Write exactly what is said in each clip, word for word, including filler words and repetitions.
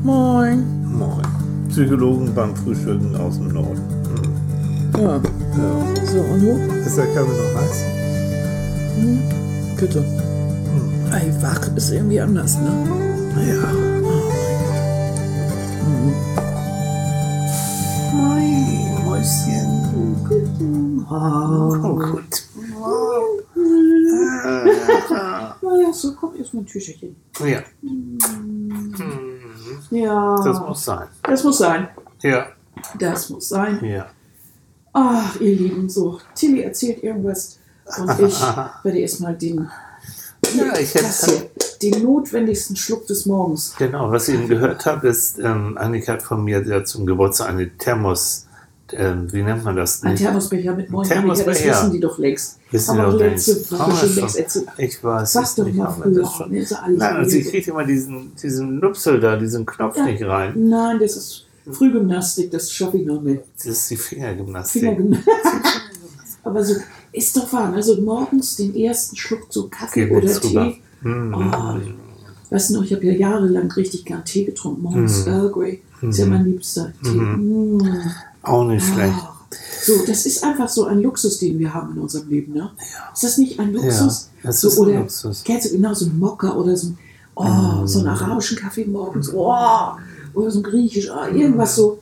Moin. Moin. Psychologen beim Frühstücken aus dem Norden. Hm. Ja. Ja. So, und du? Ist der Kaffee noch heiß? Hm. Bitte. Hm. Ey, wach ist irgendwie anders, ne? Ja. Oh mein Gott. Moin, Mäuschen. Guten Morgen. Oh, gut. Ja, so, komm, erst mal ein Tücherchen. Ja. Hm. Hm. Ja. Das muss sein. Das muss sein. Ja. Das muss sein. Ja. Ach, ihr Lieben, so, Tilly erzählt irgendwas und ich werde erstmal den, Ja, ich das hätte. hier, den notwendigsten Schluck des Morgens. Genau, was ich eben gehört habe, ist, ähm, Annika hat von mir ja zum Geburtstag eine Thermos, ähm, wie nennt man das? Ein Thermosbecher mit neun Annika, das Thermosbecher. wissen die doch längst. Wissen Aber die auch doch letzte längst. Woche Haben wir schon schon. längst erzählt. Ich weiß Sag es doch nicht, mal aber früher. das schon. Ne, ist ja alles Nein, also ich so. kriege immer diesen, diesen Nupsel da, diesen Knopf Ja. nicht rein. Nein, das ist Frühgymnastik, das schaffe ich noch nicht. Das ist die Fingergymnastik. Fingergymnastik. Aber so, ist doch wahr, also morgens den ersten Schluck so Kaffee Geht mir oder drüber. Tee. Mm. Oh, weißt du noch, ich habe ja jahrelang richtig gern Tee getrunken, morgens Mm. Earl Grey. Ist ja mein liebster Tee. Mm. Mm. Auch nicht schlecht. Ah. So, das ist einfach so ein Luxus, den wir haben in unserem Leben, ne? Ja. Ist das nicht ein Luxus? Ja, das so, ist ein oder Luxus. kennst du genau so einen Mokka oder so, ein, oh, Mm. so einen arabischen Kaffee morgens, oh, oder so ein griechisch, oh, irgendwas so.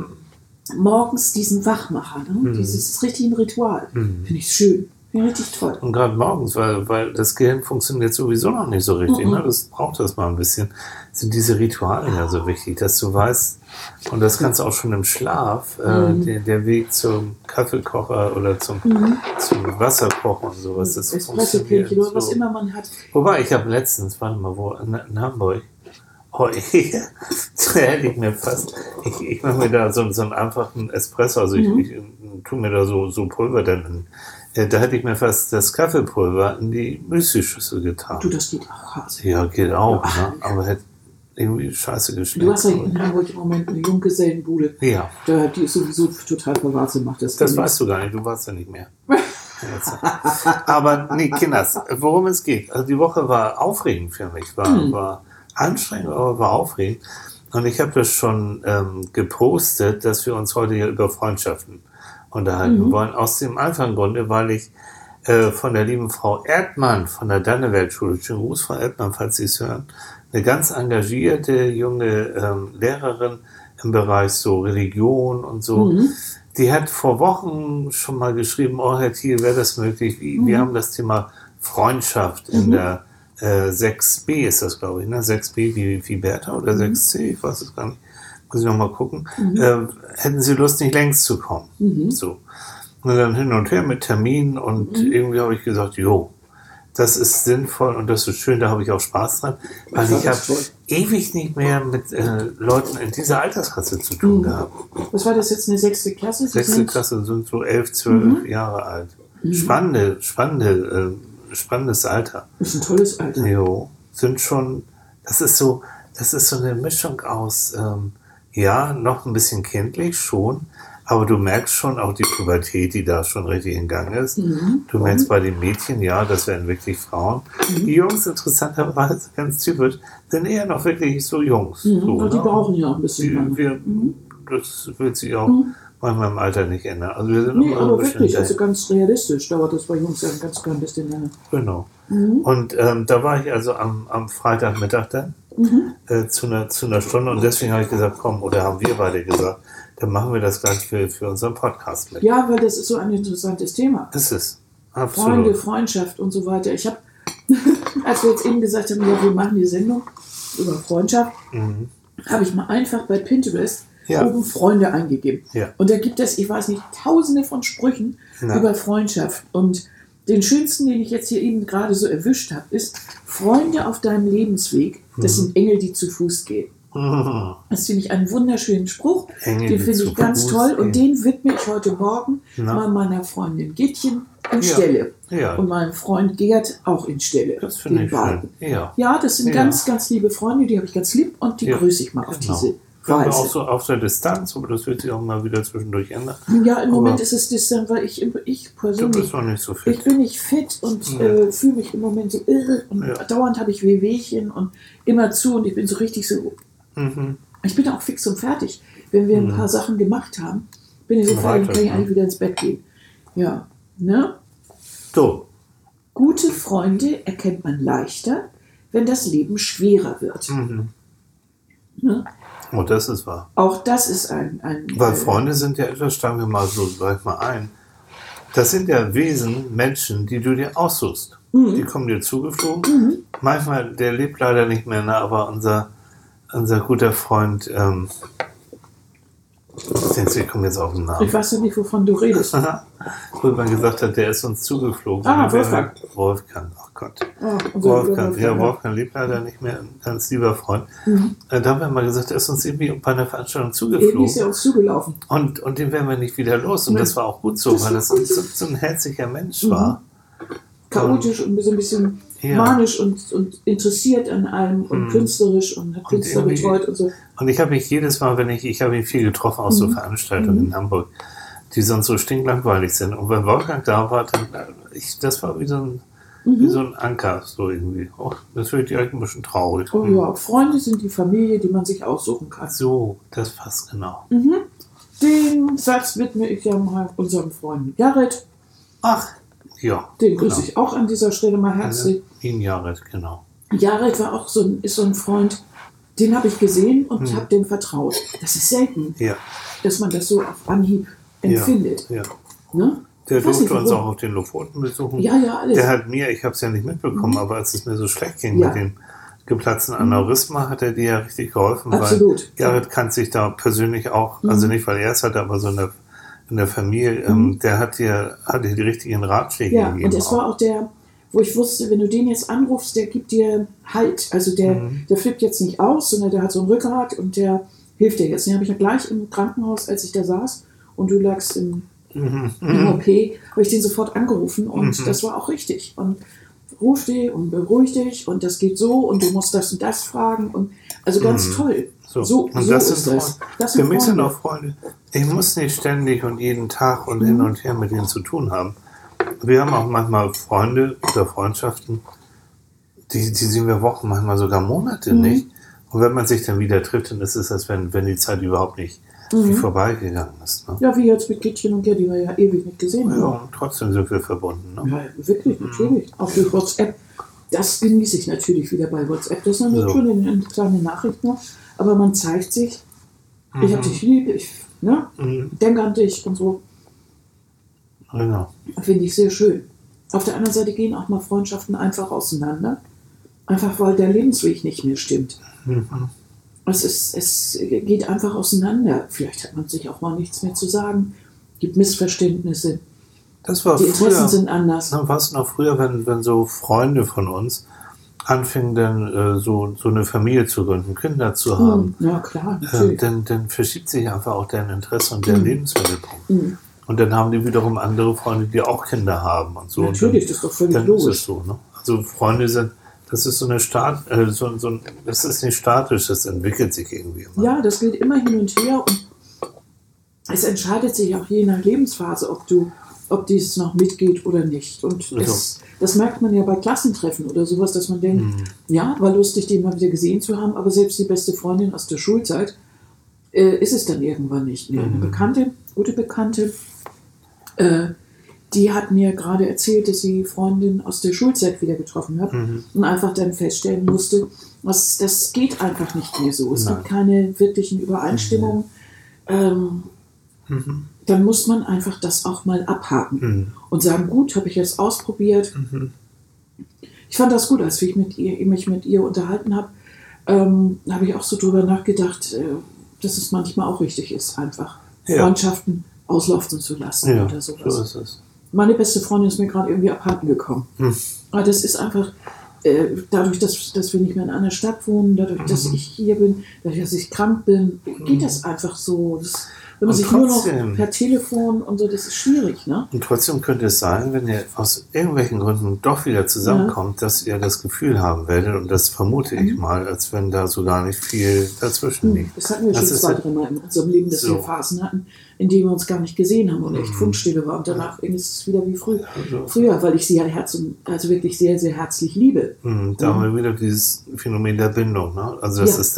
Morgens diesen Wachmacher, ne? Mm. Dieses ist richtig ein Ritual. Mm. Finde ich schön. Finde ich richtig toll. Und gerade morgens, weil, weil das Gehirn funktioniert sowieso noch nicht so richtig. Mhm. Ne? Das braucht das mal ein bisschen. Sind diese Rituale ja so wichtig, dass du weißt, und das kannst du auch schon im Schlaf, äh, Mhm. der, der Weg zum Kaffeekocher oder zum, Mhm. zum Wasserkochen und sowas, das funktioniert Espresso-Kirchen oder was so. immer man hat. Wobei, ich habe letztens, warte mal, wo, in, in Hamburg, oh, ich, da hätte ich mir fast, ich, ich mache mir da so, so einen einfachen Espresso, also ich, Mhm. ich tue mir da so, so Pulver dann in. Ja, da hätte ich mir fast das Kaffeepulver in die Müsli-Schüssel getan. Du, das geht auch hart. Ja, geht auch, Ja. ne? Aber hätte irgendwie scheiße geschmeckt. Du hast ja in Hamburg im Moment eine Junggesellenbude. Ja, Da, die ist sowieso total verwahrt, macht das. das weißt du gar nicht, du warst ja nicht mehr. Jetzt. Aber nee, Kinders, worum es geht. Also die Woche war aufregend für mich, war, Mhm. war anstrengend, aber war aufregend. Und ich habe das schon ähm, gepostet, dass wir uns heute hier über Freundschaften unterhalten Mhm. wollen. Aus dem einfachen Grunde, weil ich äh, von der lieben Frau Erdmann von der Dannewelt-Schule, schönen Gruß, Frau Erdmann, falls Sie es hören, eine ganz engagierte junge ähm, Lehrerin im Bereich so Religion und so, Mhm. die hat vor Wochen schon mal geschrieben, oh Herr Thiel, wäre das möglich? Wie, Mhm. Wir haben das Thema Freundschaft in Mhm. der äh, sechs b ist das, glaube ich, ne? sechs b wie, wie Bertha oder Mhm. sechs c, ich weiß es gar nicht. Muss ich noch mal gucken. Mhm. Äh, hätten Sie Lust, nicht längst zu kommen? Mhm. So. Und dann hin und her mit Terminen und Mhm. irgendwie habe ich gesagt, jo, das ist sinnvoll und das ist schön, da habe ich auch Spaß dran, weil war ich habe das toll. ewig nicht mehr mit äh, Leuten in dieser Altersklasse zu tun Mhm. gehabt. Was war das jetzt, eine sechste Klasse? Sie Sechste sind- Klasse sind so elf, zwölf Mhm. Jahre alt. Mhm. Spannende, spannende, äh, spannendes Alter. Das ist ein tolles Alter. Jo, sind schon, das ist so, das ist so eine Mischung aus, ähm, ja, noch ein bisschen kindlich schon, aber du merkst schon auch die Pubertät, die da schon richtig in Gang ist. Mhm. Du merkst bei den Mädchen, ja, das werden wirklich Frauen. Mhm. Die Jungs, interessanterweise, ganz typisch, sind eher noch wirklich so Jungs. Mhm. So, Und die ne? brauchen ja auch ein bisschen Die, lang. wir, Mhm. Das wird sich auch Mhm. manchmal im Alter nicht ändern. Also wir sind Nee, immer so ein aber bisschen wirklich, sehr- also ganz realistisch dauert das bei Jungs ja ein ganz klein bisschen länger. Genau. Mhm. Und ähm, da war ich also am, am Freitagmittag dann Mhm. äh, zu, einer, zu einer Stunde und deswegen habe ich gesagt, komm, oder haben wir beide gesagt, dann machen wir das gleich für, für unseren Podcast mit. Ja, weil das ist so ein interessantes Thema. Das ist Freunde, absolut. Freundschaft und so weiter. Ich habe, als wir jetzt eben gesagt haben, ja, wir machen die Sendung über Freundschaft, Mhm. habe ich mal einfach bei Pinterest Ja. oben Freunde eingegeben. Ja. Und da gibt es, ich weiß nicht, tausende von Sprüchen Ja. über Freundschaft. Und den schönsten, den ich jetzt hier eben gerade so erwischt habe, ist Freunde auf deinem Lebensweg, das sind Engel, die zu Fuß gehen. Mhm. Das finde ich einen wunderschönen Spruch. Engel, den die finde zu ich ganz Fuß toll. Und gehen. den widme ich heute Morgen Na. mal meiner Freundin Gittchen in Ja. Stelle. Ja. Und meinem Freund Gerd auch in Stelle. Das finde Den ich beiden. schön. Ja. Ja, das sind Ja. ganz, ganz liebe Freunde, die habe ich ganz lieb und die Ja. grüße ich mal auf Genau. diese Können wir Weise. auch so auf der Distanz, aber das wird sich auch mal wieder zwischendurch ändern. Ja, im Aber Moment ist es distant, weil ich, ich Du persönlich, bist noch nicht so fit. ich bin nicht fit und Ja. äh, fühle mich im Moment so irre und Ja. dauernd habe ich Wehwehchen und immer zu und ich bin so richtig so Mhm. Ich bin auch fix und fertig. Wenn wir ein Mhm. paar Sachen gemacht haben, bin ich so fertig, kann ich eigentlich wieder ins Bett gehen. Ja, ne? So. Gute Freunde erkennt man leichter, wenn das Leben schwerer wird. Mhm. Ne? Oh, das ist wahr. Auch das ist ein... ein Weil äh, Freunde sind ja etwas, steigen wir mal so gleich mal ein. Das sind ja Wesen, Menschen, die du dir aussuchst. Mhm. Die kommen dir zugeflogen. Manchmal, der lebt leider nicht mehr, ne, aber unser, unser guter Freund, ähm, ich denke, ich komme jetzt auf den Namen. Ich weiß ja nicht, wovon du redest. Wo man gesagt hat, der ist uns zugeflogen. Ah, Und wir- Wolfgang. Wolfgang, oh Gott. Oh, unser Wolfgang, lieber ja, Wolfgang lebt leider nicht mehr, ein ganz lieber Freund. Mhm. Äh, Da haben wir mal gesagt, er ist uns irgendwie bei einer Veranstaltung Eben zugeflogen. ist er uns zugelaufen. Und, und den werden wir nicht wieder los. Und Nee. das war auch gut so, Das weil war das gut so, so. so ein herzlicher Mensch Mhm. war. Chaotisch und so ein bisschen Ja. manisch und, und interessiert an allem und Mhm. künstlerisch und hat Künstler irgendwie- betreut und so. Und ich habe mich jedes Mal, wenn ich, ich habe ihn viel getroffen aus so Mhm. Veranstaltungen Mhm. in Hamburg, die sonst so stinklangweilig sind. Und wenn Wolfgang da war, dann, äh, ich, das war wie so ein, wie Mhm. so ein Anker, so irgendwie. Oh, das wird direkt ein bisschen traurig. Oh Mhm. ja, Freunde sind die Familie, die man sich aussuchen kann. So, das passt genau. Mhm. Den Satz widme ich ja mal unserem Freund Jared. Ach, ja. Den grüße ich auch an dieser Stelle mal herzlich. Ihn Jared, genau. Jared war auch so ein, ist so ein Freund, den habe ich gesehen und Mhm. habe dem vertraut. Das ist selten, Ja, dass man das so auf Anhieb empfindet. ja. Ne? Der Ich weiß nicht, durfte uns warum. auch auf den Lofoten besuchen. Ja, ja, alles. Der hat mir, ich habe es ja nicht mitbekommen, Mhm. aber als es mir so schlecht ging Ja. mit dem geplatzten Aneurysma, hat er dir ja richtig geholfen. Absolut. Weil Jared kannte sich da persönlich auch, Mhm. also nicht, weil er es hatte, aber so in der, in der Familie, ähm, der hat dir, hat dir die richtigen Ratschläge Ja, gegeben. und es war auch der, wo ich wusste, wenn du den jetzt anrufst, der gibt dir Halt. Also der, Mhm. der flippt jetzt nicht aus, sondern der hat so ein Rückgrat und der hilft dir jetzt. Den habe ich ja gleich im Krankenhaus, als ich da saß und du lagst im, Mhm. im O P, habe ich den sofort angerufen und Mhm. das war auch richtig. Und ruf dich und beruhig dich und das geht so und du musst das und das fragen. Und also ganz Mhm. toll. So, So, und so das ist sind das. Freunde. Das Für sind mich sind Freunde. auch Freunde. Ich muss nicht ständig und jeden Tag und Mhm. hin und her mit denen zu tun haben. Wir haben auch manchmal Freunde oder Freundschaften, die, die sehen wir Wochen, manchmal sogar Monate Mhm. nicht. Und wenn man sich dann wieder trifft, dann ist es, als wenn, wenn die Zeit überhaupt nicht Mhm. wie vorbeigegangen ist. Ne? Ja, wie jetzt mit Gittchen und Gerd, die wir ja ewig nicht gesehen haben. Ja, und trotzdem sind wir verbunden. Ne? Ja, wirklich, natürlich. Auch durch WhatsApp. Das genieße ich natürlich wieder bei WhatsApp. Das ist eine So. schöne eine kleine Nachricht noch. Aber man zeigt sich, ich habe dich lieb, ich ne, Mhm. denke an dich und so. Genau. Finde ich sehr schön. Auf der anderen Seite gehen auch mal Freundschaften einfach auseinander. Einfach weil der Lebensweg nicht mehr stimmt. Mhm. Es, ist, es geht einfach auseinander. Vielleicht hat man sich auch mal nichts mehr zu sagen. Gibt Missverständnisse. Das war Die Interessen früher. sind anders. Na, was noch früher, wenn, wenn so Freunde von uns anfingen, dann äh, so, so eine Familie zu gründen, Kinder zu haben, Hm, ja, klar, äh, natürlich. dann, dann verschiebt sich einfach auch deren Interesse und der Mhm. Lebensmittelpunkt. Hm. Und dann haben die wiederum andere Freunde, die auch Kinder haben und so. Natürlich, und das ist doch völlig dann, dann ist logisch. es so. Ne? Also Freunde sind, das ist so eine Stat, äh, so, so ein, das ist nicht statisch, das entwickelt sich irgendwie immer. Ja, das geht immer hin und her und es entscheidet sich auch je nach Lebensphase, ob du, ob dies noch mitgeht oder nicht. Und Also. es, das merkt man ja bei Klassentreffen oder sowas, dass man denkt, Mhm. ja, war lustig, den mal wieder gesehen zu haben, aber selbst die beste Freundin aus der Schulzeit äh, ist es dann irgendwann nicht mehr. Eine Mhm. Bekannte, gute Bekannte, äh, die hat mir gerade erzählt, dass sie Freundin aus der Schulzeit wieder getroffen hat Mhm. und einfach dann feststellen musste, was, das geht einfach nicht mehr so. Es Nein. gibt keine wirklichen Übereinstimmungen. Ähm, Mhm. dann muss man einfach das auch mal abhaken Mhm. und sagen, gut, habe ich jetzt ausprobiert. Mhm. Ich fand das gut, als ich mit ihr, mich mit ihr unterhalten habe, ähm, habe ich auch so drüber nachgedacht, äh, dass es manchmal auch richtig ist, einfach Ja. Freundschaften auslaufen zu lassen Ja, oder so sowas. ist es. Meine beste Freundin ist mir gerade irgendwie abhanden gekommen. Hm. Aber das ist einfach, äh, dadurch, dass, dass wir nicht mehr in einer Stadt wohnen, dadurch, dass Mhm. ich hier bin, dadurch, dass ich krank bin, geht das einfach so. Das, wenn man Und sich nur trotzdem. noch per Telefon und so, das ist schwierig, ne? Und trotzdem könnte es sein, wenn ihr aus irgendwelchen Gründen doch wieder zusammenkommt, dass ihr das Gefühl haben werdet, und das vermute ich Mhm. mal, als wenn da so gar nicht viel dazwischen Hm, liegt. Das hatten wir Das schon ist zwei, ja- drei Mal in unserem Leben, dass So. wir Phasen hatten, in denen wir uns gar nicht gesehen haben und echt Mhm. Fundstille war. Und danach ist es wieder wie früh, Also, früher, weil ich sie ja herz und, also wirklich sehr, sehr herzlich liebe. hm, da Ja. haben wir wieder dieses Phänomen der Bindung. Ne? Also das Ja. ist dann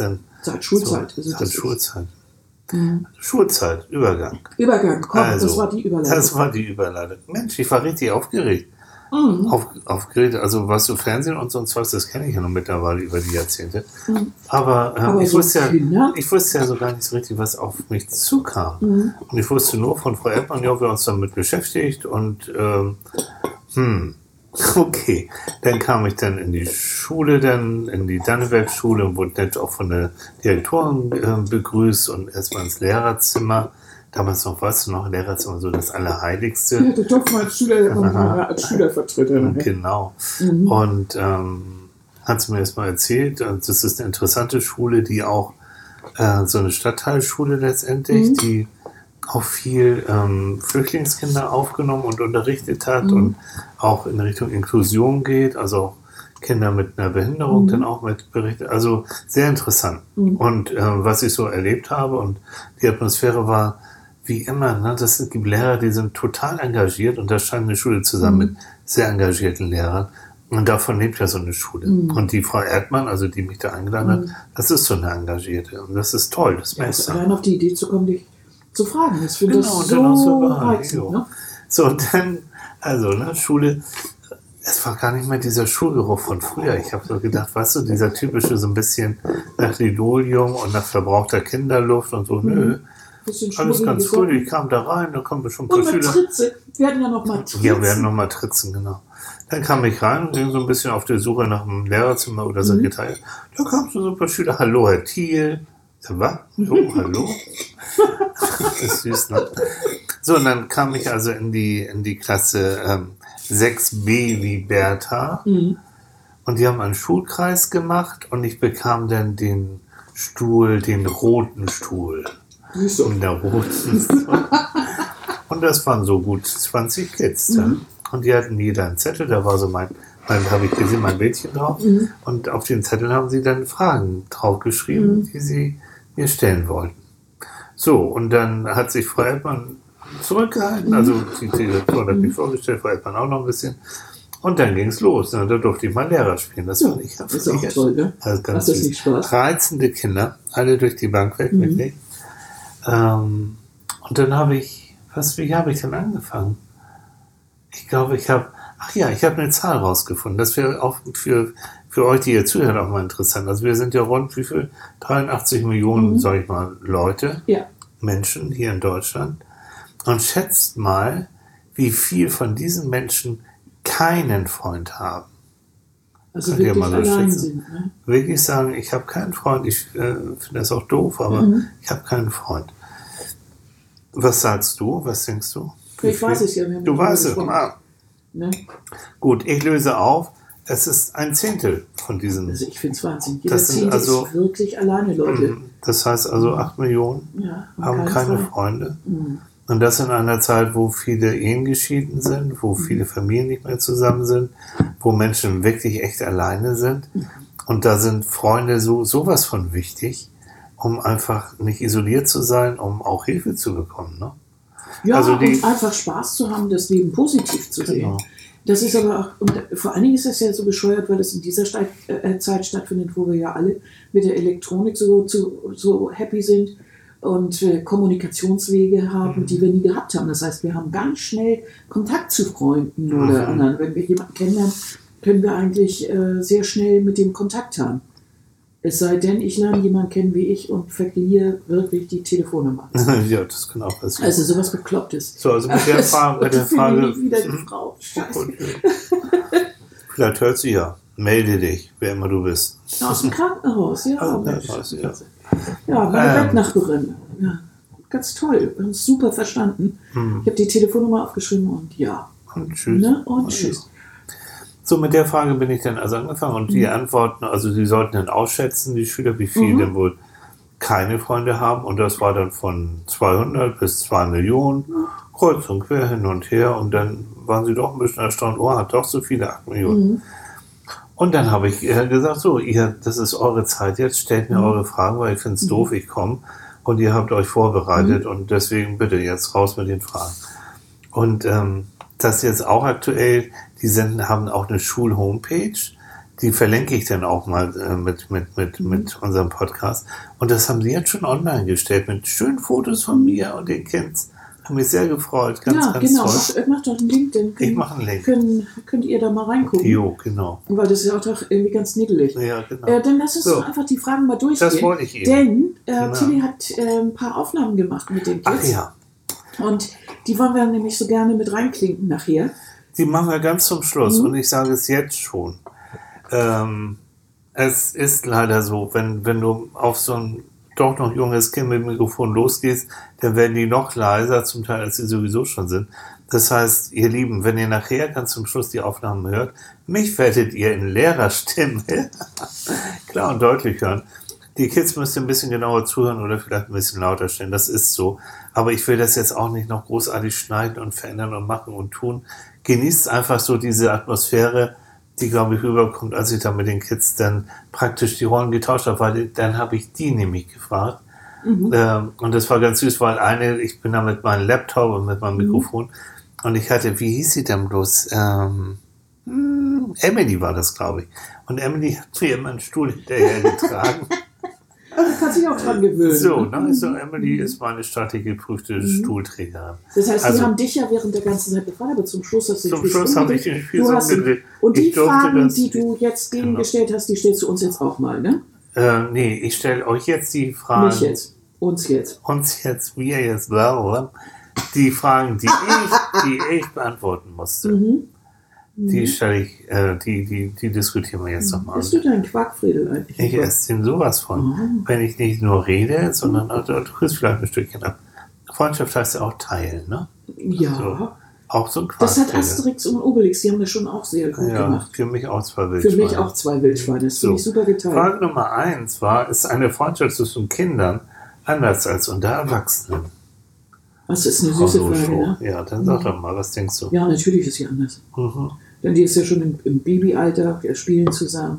Seit Schulzeit. So, also seit das ist- Schulzeit. Mhm. Schulzeit, Übergang. Übergang, komm, Also, das war die Überleitung. Das war die Überleitung. Mensch, ich war richtig aufgeregt. Mhm. Auf, aufgeregt, also was so Fernsehen und sonst was, das kenne ich ja noch mittlerweile über die Jahrzehnte. Mhm. Aber, ähm, Aber ich, so wusste ja, Kinder? ich wusste ja so gar nicht so richtig, was auf mich zukam. Mhm. Und ich wusste nur von Frau Erdmann, ja, wir haben uns damit beschäftigt und ähm, hm, okay. Dann kam ich dann in die Schule, dann in die Danneberg-Schule und wurde nett auch von der Direktorin äh, begrüßt und erstmal ins Lehrerzimmer. Damals noch, weißt du noch, Lehrerzimmer so das Allerheiligste. Ja, du durfst mal als Schüler, als Schülervertreter. Ne? Genau. Mhm. Und ähm, hat sie mir erst mal erzählt, äh, das ist eine interessante Schule, die auch äh, so eine Stadtteilschule letztendlich, Mhm. die auch viel ähm, Flüchtlingskinder aufgenommen und unterrichtet hat Mhm. und auch in Richtung Inklusion geht, also auch Kinder mit einer Behinderung Mhm. dann auch mit berichtet. Also sehr interessant. Mhm. Und äh, was ich so erlebt habe und die Atmosphäre war wie immer, ne, das gibt Lehrer, die sind total engagiert und da scheint eine Schule zusammen Mhm. mit sehr engagierten Lehrern. Und davon lebt ja so eine Schule. Mhm. Und die Frau Erdmann, also die mich da eingeladen hat, Mhm. das ist so eine Engagierte. Und das ist toll, das Ja, merkst also du. allein auf die Idee zu kommen, dich zu fragen. Ich finde Genau, das und dann auch so so überall, reizend. jo. Ne? So, und dann, also, ne, Schule, es war gar nicht mehr dieser Schulgeruch von früher. Ich habe so gedacht, weißt du, dieser typische so ein bisschen nach Linoleum und nach verbrauchter Kinderluft und so, nö. Bisschen Alles ganz schmuddelige fröhlich. Socken. Ich kam da rein, da kommen schon ein paar Und Schüler. Matrize. Wir hatten ja noch Matrizen. Ja, wir hatten noch Matrizen, genau. Dann kam ich rein und ging so ein bisschen auf der Suche nach einem Lehrerzimmer oder Sekretariat. Da kamen so ein paar Schüler. Hallo, Herr Thiel. Ich sag, was? So, hallo? Das ist süß, ne? So, und dann kam ich also in die, in die Klasse ähm, sechs b wie Bertha. Mhm. Und die haben einen Schulkreis gemacht und ich bekam dann den Stuhl, den roten Stuhl. Siehst du. In der roten. Und das waren so gut zwanzig Kids dann. Mhm. Und die hatten jeder einen Zettel, da war so mein, mein habe ich gesehen, mein Bildchen drauf. Mhm. Und auf den Zettel haben sie dann Fragen draufgeschrieben, Mhm. die sie mir stellen wollten. So, und dann hat sich Frau Erdmann zurückgehalten, also die Direktorin hat mich vorgestellt, Frau Erdmann auch noch ein bisschen. Und dann ging es los. Und da durfte ich mal Lehrer spielen. Das fand ich, Das ist auch toll, ne? also ganz Macht das süß. nicht Spaß? Reizende Kinder, alle durch die Bank weg, Mhm. wirklich. Ähm, und dann habe ich, was, wie habe ich denn angefangen? Ich glaube, ich habe, ach ja, ich habe eine Zahl rausgefunden. Das wäre auch für, für euch, die ihr zuhört, auch mal interessant. Also wir sind ja rund, wie viel? dreiundachtzig Millionen, Mhm. sag ich mal, Leute, Ja. Menschen hier in Deutschland. Und schätzt mal, wie viel von diesen Menschen keinen Freund haben. Also Könnt ihr wirklich mal so allein schätzen? sind. Ne? Wirklich sagen, ich habe keinen Freund. Ich äh, finde das auch doof, aber Mhm. ich habe keinen Freund. Was sagst du? Was denkst du? Wie Ich weiß viel? es ja. Wir haben Du ja weißt es. gesprochen. Ah. Ne? Gut, ich löse auf. Es ist ein Zehntel von diesen. Also ich finde es Wahnsinn. Jeder Das sind Zehnte also- ist wirklich alleine, Leute. Das heißt also, acht Millionen Ja, und haben keinen keine Freund. Freunde. Mhm. Und das in einer Zeit, wo viele Ehen geschieden sind, wo viele Familien nicht mehr zusammen sind, wo Menschen wirklich echt alleine sind. Und da sind Freunde so sowas von wichtig, um einfach nicht isoliert zu sein, um auch Hilfe zu bekommen. Ne? Ja, Also die- und einfach Spaß zu haben, das Leben positiv zu sehen. Genau. Das ist aber auch, und vor allen Dingen ist das ja so bescheuert, weil das in dieser Stadt, äh, Zeit stattfindet, wo wir ja alle mit der Elektronik so, zu, so happy sind und äh, Kommunikationswege haben, Mhm. die wir nie gehabt haben. Das heißt, wir haben ganz schnell Kontakt zu Freunden oder Mhm. anderen. Wenn wir jemanden kennenlernen, können wir eigentlich äh, sehr schnell mit dem Kontakt haben. Es sei denn, ich lerne jemanden kennen wie ich und verliere wirklich die Telefonnummer. Ja, das kann auch passieren. Also sowas Beklopptes. so, also mit der Frage, mit der Ich finde Frage nie wieder die Frau. Scheiße. vielleicht hört sie ja. Melde dich, wer immer du bist. Aus dem Krankenhaus, ja. Ah, Mensch. ja, ja. Ja, meine Ähm. Bettnachbarin. Ja, ganz toll. Wir haben uns super verstanden. Hm. Ich habe die Telefonnummer aufgeschrieben und ja. Und tschüss. Ne? Und tschüss. So, mit der Frage bin ich dann also angefangen und die Antworten, also sie sollten dann ausschätzen, die Schüler, wie viele Mhm. denn wohl keine Freunde haben und das war dann von zweihundert bis zwei Millionen, kreuz und quer hin und her und dann waren sie doch ein bisschen erstaunt, oh, hat doch so viele, acht Millionen. Mhm. Und dann habe ich äh, gesagt, so, ihr, das ist eure Zeit jetzt, stellt mir Mhm. eure Fragen, weil ich finde es doof, ich komme und ihr habt euch vorbereitet und deswegen bitte jetzt raus mit den Fragen. Und ähm, das jetzt auch aktuell, die senden, haben auch eine Schul-Homepage, die verlinke ich dann auch mal äh, mit, mit, mit, mhm. mit unserem Podcast. Und das haben sie jetzt schon online gestellt mit schönen Fotos von mir und den Kids. Haben mich sehr gefreut. Ganz, ja, ganz genau. toll. Mach, mach doch einen Link. Dann können, ich mache einen Link. Können, könnt ihr da mal reingucken. Jo, genau. Weil das ist ja auch doch irgendwie ganz niedlich. Ja, genau. Äh, dann lass uns so. doch einfach die Fragen mal durchgehen. Das wollte ich eben. Denn äh, genau. Tilly hat äh, ein paar Aufnahmen gemacht mit den Kids. Ach ja. Und die wollen wir nämlich so gerne mit reinklinken nachher. Die machen wir ganz zum Schluss. Mhm. Und ich sage es jetzt schon. Ähm, es ist leider so, wenn, wenn du auf so ein doch noch junges Kind mit dem Mikrofon losgehst, dann werden die noch leiser, zum Teil, als sie sowieso schon sind. Das heißt, ihr Lieben, wenn ihr nachher ganz zum Schluss die Aufnahmen hört, mich werdet ihr in Lehrerstimme klar und deutlich hören. Die Kids müsst ihr ein bisschen genauer zuhören oder vielleicht ein bisschen lauter stellen, das ist so. Aber ich will das jetzt auch nicht noch großartig schneiden und verändern und machen und tun. Genießt einfach so diese Atmosphäre, die, glaube ich, rüberkommt, als ich da mit den Kids dann praktisch die Rollen getauscht habe, weil dann habe ich die nämlich gefragt. Mhm. Ähm, und das war ganz süß, weil eine, ich bin da mit meinem Laptop und mit meinem Mikrofon mhm. und ich hatte, wie hieß sie denn bloß? Ähm, Emily war das, glaube ich. Und Emily hat mir immer einen Stuhl hinterher getragen. Da kann sich auch dran gewöhnen. So, ne? So, Emily ist meine staatlich geprüfte mhm. Stuhlträgerin. Das heißt, also, die haben dich ja während der ganzen Zeit befragt, aber zum Schluss hast du Zum Schluss habe ich den Spieß umgedreht. Und die Fragen, das, die du jetzt denen genau. gestellt hast, die stellst du uns jetzt auch mal, ne? Äh, nee, ich stelle euch jetzt die Fragen. Nicht jetzt, uns jetzt. Uns jetzt, wir jetzt, die Fragen, die ich, die ich beantworten musste. Mhm. Die stelle ich, äh, die, die, die diskutieren wir jetzt nochmal. Bist du dein Quarkfriedel eigentlich? Ich esse den sowas von. Oh. Wenn ich nicht nur rede, sondern auch, du kriegst vielleicht ein Stückchen ab. Freundschaft heißt ja auch teilen, ne? Ja. So. Auch so ein Quarkfriedel. Das hat Asterix und Obelix, die haben das schon auch sehr gut ja, gemacht. Für mich auch zwei Wildschweine. Für mich auch zwei Wildschweine, das so. finde ich super geteilt. Frage Nummer eins war, ist eine Freundschaft zwischen Kindern anders als unter Erwachsenen? Das ist eine süße Frage, ne? Ja, dann sag doch mal, was denkst du? Ja, natürlich ist sie anders. Mhm. Denn die ist ja schon im, im Babyalter, wir spielen zusammen.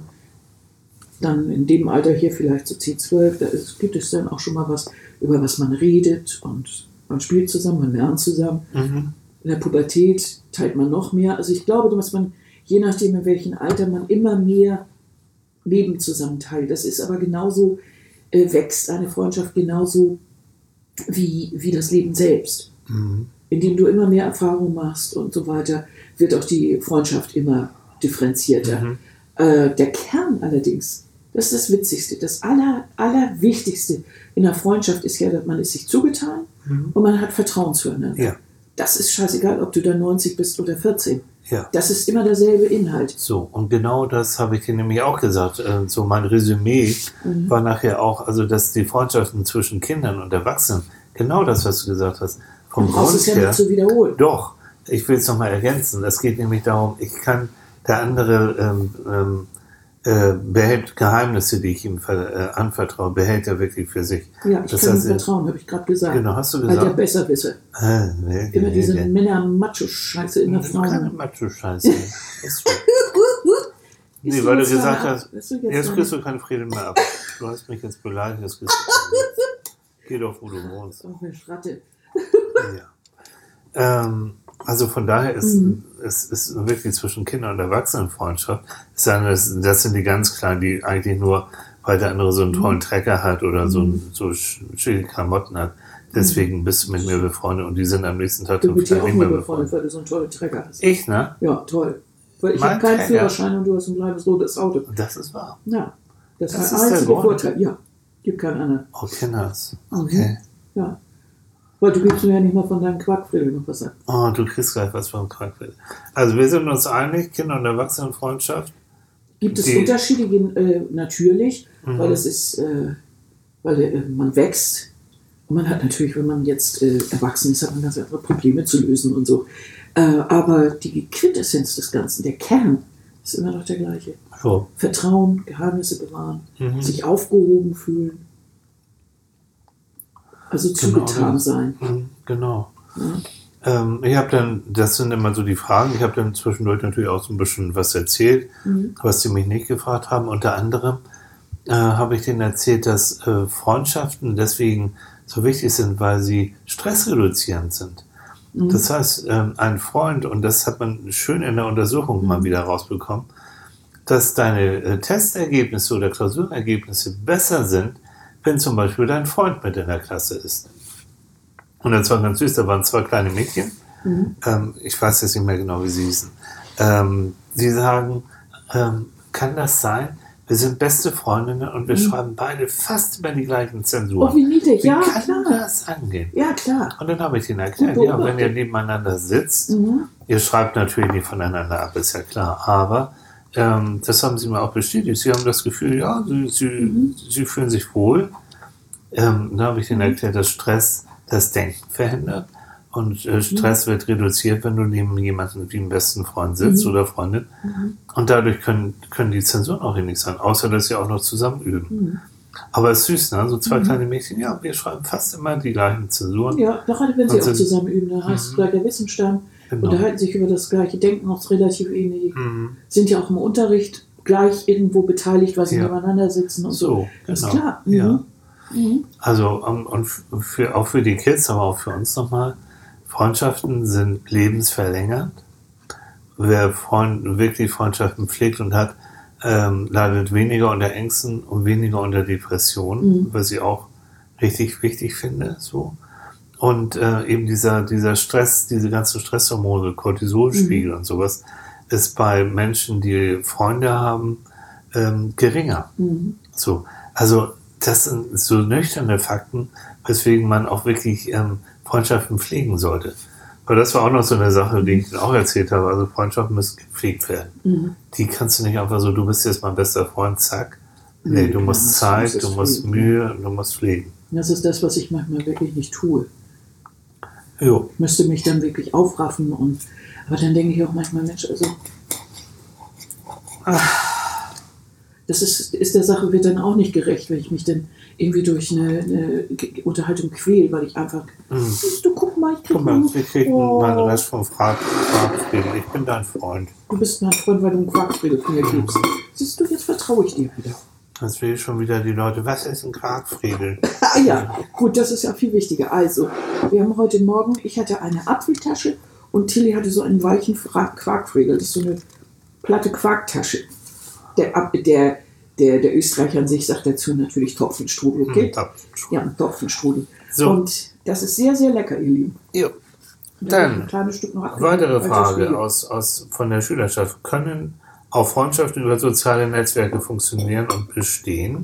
Dann in dem Alter hier vielleicht so zehn, zwölf, da ist, gibt es dann auch schon mal was, über was man redet und man spielt zusammen, man lernt zusammen. Mhm. In der Pubertät teilt man noch mehr. Also ich glaube, dass man, je nachdem in welchem Alter, man immer mehr Leben zusammen teilt. Das ist aber genauso, äh, wächst eine Freundschaft genauso wie, wie das Leben selbst. Mhm. Indem du immer mehr Erfahrung machst und so weiter, wird auch die Freundschaft immer differenzierter. Mhm. Äh, der Kern allerdings, das ist das Witzigste, das Aller, Allerwichtigste in der Freundschaft ist ja, dass man ist sich zugetan mhm. und man hat Vertrauen zueinander. Ja. Das ist scheißegal, ob du da neunzig bist oder vierzehn. Ja. Das ist immer derselbe Inhalt. So, und genau das habe ich dir nämlich auch gesagt. So mein Resümee mhm. war nachher auch, also dass die Freundschaften zwischen Kindern und Erwachsenen, genau das, was du gesagt hast, vom Grund es ja her, nicht zu wiederholen. Doch, ich will es nochmal ergänzen. Es geht nämlich darum, ich kann, der andere ähm, ähm, äh, behält Geheimnisse, die ich ihm ver, äh, anvertraue, behält er wirklich für sich. Ja, ich das kann ihm heißt, vertrauen, habe ich gerade gesagt. Genau, hast du gesagt? Weil der Besserwisser. Äh, nee, Immer nee, diese nee. Männer-Macho-Scheiße in der Frau. Keine Macho-Scheiße. Ist so. Nee, weil du gesagt hast, jetzt, jetzt kriegst du keinen Frieden mehr ab. Du hast mich jetzt beleidigt, jetzt kriegst du Geh doch, wo du wohnst. Oh, eine Schratte. Ja. Ähm, also von daher ist mhm. es ist wirklich zwischen Kindern und Erwachsenenfreundschaft. Das, das sind die ganz Kleinen, die eigentlich nur, weil der andere so einen tollen Trecker hat oder mhm. so, ein, so schicke Klamotten hat. Deswegen bist du mit mir befreundet und die sind am nächsten Tag du bist ja auch nicht mehr befreundet, weil du so einen tollen Trecker hast. Ich, ne? Ja, toll. Weil ich habe keinen Führerschein und du hast ein kleines rotes Auto. Das ist wahr. Ja, das, das ist der einzige Vorteil. Ja, gibt keinen anderen. Oh, Kinders. Okay. Mhm. Ja. Weil du gibst mir ja nicht mal von deinem Quarkfriedel noch was an. Oh, du kriegst gleich was vom Quarkfriedel. Also wir sind uns einig, Kinder- und Erwachsenenfreundschaft. Gibt es die Unterschiede? Äh, natürlich, mhm. weil es ist, äh, weil äh, man wächst. Und man hat natürlich, wenn man jetzt äh, erwachsen ist, hat man ganz andere Probleme zu lösen und so. Äh, aber die Quintessenz des Ganzen, der Kern, ist immer noch der gleiche. So. Vertrauen, Geheimnisse bewahren, mhm. sich aufgehoben fühlen. Also zugetan genau, sein. Genau. Ja. Ähm, ich habe dann, das sind immer so die Fragen, ich habe dann zwischendurch natürlich auch so ein bisschen was erzählt, mhm. was sie mich nicht gefragt haben. Unter anderem äh, habe ich denen erzählt, dass äh, Freundschaften deswegen so wichtig sind, weil sie stressreduzierend sind. Mhm. Das heißt, ähm, ein Freund, und das hat man schön in der Untersuchung mhm. mal wieder rausbekommen, dass deine äh, Testergebnisse oder Klausurenergebnisse besser sind, wenn zum Beispiel dein Freund mit in der Klasse ist. Und das war ganz süß, da waren zwei kleine Mädchen, mhm. ähm, ich weiß jetzt nicht mehr genau, wie sie hießen, ähm, die sagen, ähm, kann das sein? Wir sind beste Freundinnen und wir mhm. schreiben beide fast immer die gleichen Zensuren. Oh, wie niedlich, wie ja, kann klar. das angehen? Ja, klar. Und dann habe ich ihnen erklärt, ja, wenn ihr nebeneinander sitzt, mhm. ihr schreibt natürlich nicht voneinander ab, ist ja klar, aber ähm, das haben sie mir auch bestätigt. Sie haben das Gefühl, ja, sie, sie, mhm. sie fühlen sich wohl. Ähm, dann habe ich ihnen erklärt, dass Stress das Denken verhindert. Und äh, Stress mhm. wird reduziert, wenn du neben jemandem wie einem besten Freund sitzt mhm. oder Freundin. Mhm. Und dadurch können, können die Zensuren auch nicht sein, außer dass sie auch noch zusammen üben. Mhm. Aber es ist süß, ne? So zwei mhm. kleine Mädchen, ja, wir schreiben fast immer die gleichen Zensuren. Ja, gerade wenn sie auch zusammen üben, da heißt es gleich der Wissensstand, genau. unterhalten sich über das gleiche Denken, auch relativ ähnlich. Mhm. Sind ja auch im Unterricht gleich irgendwo beteiligt, weil sie ja. nebeneinander sitzen und so. so. Das genau. ist klar. Mhm. Ja. Mhm. Also, um, und für, auch für die Kids, aber auch für uns nochmal, Freundschaften sind lebensverlängernd. Wer Freund, wirklich Freundschaften pflegt und hat, ähm, leidet weniger unter Ängsten und weniger unter Depressionen, mhm. was ich auch richtig wichtig finde. So. Und äh, eben dieser, dieser Stress, diese ganzen Stresshormone, Cortisolspiegel mhm. und sowas, ist bei Menschen, die Freunde haben, ähm, geringer. Mhm. So. Also das sind so nüchterne Fakten, weswegen man auch wirklich ähm, Freundschaften pflegen sollte. Aber das war auch noch so eine Sache, die ich auch erzählt habe. Also Freundschaften müssen gepflegt werden. Mhm. Die kannst du nicht einfach so, du bist jetzt mein bester Freund, zack. Nee, nee du musst ja, Zeit, musst du musst pflegen. Mühe, du musst pflegen. Das ist das, was ich manchmal wirklich nicht tue. Jo. Ich müsste mich dann wirklich aufraffen. Und, aber dann denke ich auch manchmal, Mensch, also ach, das ist, ist der Sache wird dann auch nicht gerecht, wenn ich mich dann irgendwie durch eine, eine Unterhaltung quäle, weil ich einfach, mhm. siehst du, guck mal, ich krieg guck mal, wir kriegen oh. meinen Rest vom Quarkfriedel. Ich bin dein Freund. Du bist mein Freund, weil du einen Quarkfriedel von mir gibst. Mhm. Siehst du, jetzt vertraue ich dir wieder. Jetzt will ich schon wieder die Leute, was ist ein Quarkfriedel? Ah ja, gut, das ist ja viel wichtiger. Also, wir haben heute Morgen, ich hatte eine Apfeltasche und Tilly hatte so einen weichen Quarkfriedel. Das ist so eine platte Quarktasche. Der, der, der, der Österreicher an sich sagt dazu natürlich Topfenstrudel, okay? Topfenstrudel. Ja, ein Topfenstrudel. So. Und das ist sehr, sehr lecker, ihr Lieben. Jo. Dann, ein kleines Stück noch weitere Frage aus, aus, von der Schülerschaft. Können auch Freundschaften über soziale Netzwerke funktionieren und bestehen?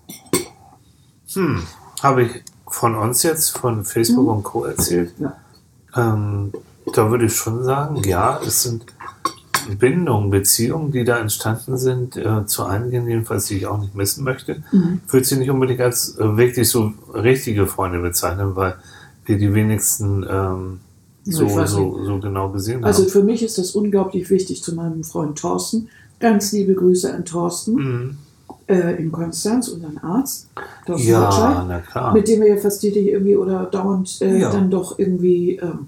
Hm, habe ich von uns jetzt, von Facebook hm. und Co. erzählt? Ja. Ähm, da würde ich schon sagen, ja, es sind Bindungen, Beziehungen, die da entstanden sind, äh, zu einigen jedenfalls, die ich auch nicht missen möchte. Mhm. Ich würde sie nicht unbedingt als äh, wirklich so richtige Freunde bezeichnen, weil wir die wenigsten ähm, so, so, so genau gesehen haben. Also für mich ist das unglaublich wichtig zu meinem Freund Thorsten. Ganz liebe Grüße an Thorsten mhm. äh, in Konstanz, unseren Arzt. Thorsten ja, Gottschalk, na klar. mit dem wir ja fast täglich irgendwie oder dauernd äh, ja. dann doch irgendwie ähm,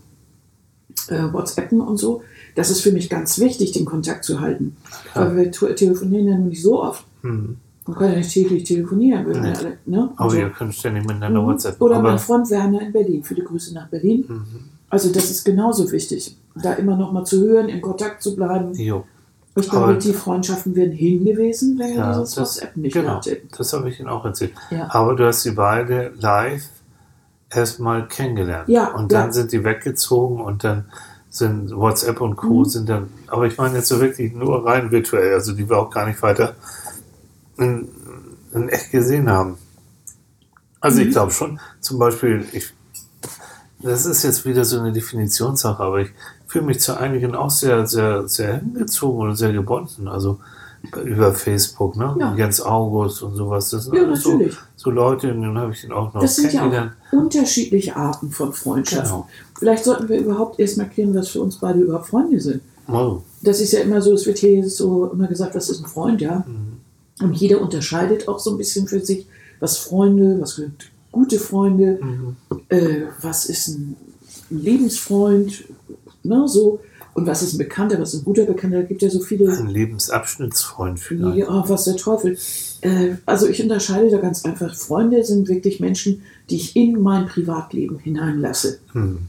äh, WhatsAppen und so. Das ist für mich ganz wichtig, den Kontakt zu halten. Ja. Aber wir t- telefonieren ja noch nicht so oft. Mhm. Man kann ja nicht täglich telefonieren. Nee. Wir alle, ne? Aber so. Ihr könnt ständig miteinander mhm. WhatsApp. Oder mein Freund Werner in Berlin. Viele Grüße nach Berlin. Mhm. Also das ist genauso wichtig, da immer noch mal zu hören, in Kontakt zu bleiben. Jo. Ich glaube, die Freundschaften wären hingewiesen, wenn wir ja, dieses das, WhatsApp nicht genau, hätten. Das habe ich Ihnen auch erzählt. Ja. Aber du hast sie beide live erstmal kennengelernt. Ja, und dann ja. sind die weggezogen und dann sind WhatsApp und Co. Mhm. sind dann, aber ich meine jetzt so wirklich nur rein virtuell, also die wir auch gar nicht weiter in, in echt gesehen haben. Also mhm. ich glaube schon, zum Beispiel, ich, das ist jetzt wieder so eine Definitionssache, aber ich fühle mich zu einigen auch sehr, sehr, sehr hingezogen und sehr gebunden, also über Facebook, ne? Ja. Jens August und sowas. Das sind ja, natürlich. So, so Leute, und dann habe ich den auch noch das kennengelernt. Das sind ja auch unterschiedliche Arten von Freundschaften. Genau. Vielleicht sollten wir überhaupt erst markieren, was für uns beide überhaupt Freunde sind. Oh. Das ist ja immer so, es wird hier so immer gesagt, was ist ein Freund, ja? Mhm. Und jeder unterscheidet auch so ein bisschen für sich, was Freunde, was sind gute Freunde, mhm. äh, was ist ein, ein Lebensfreund, ne, so. Und was ist ein Bekannter, was ist ein guter Bekannter? Da gibt ja so viele... Ein Lebensabschnittsfreund vielleicht. Ja, was der Teufel. Äh, also ich unterscheide da ganz einfach. Freunde sind wirklich Menschen, die ich in mein Privatleben hineinlasse. Hm.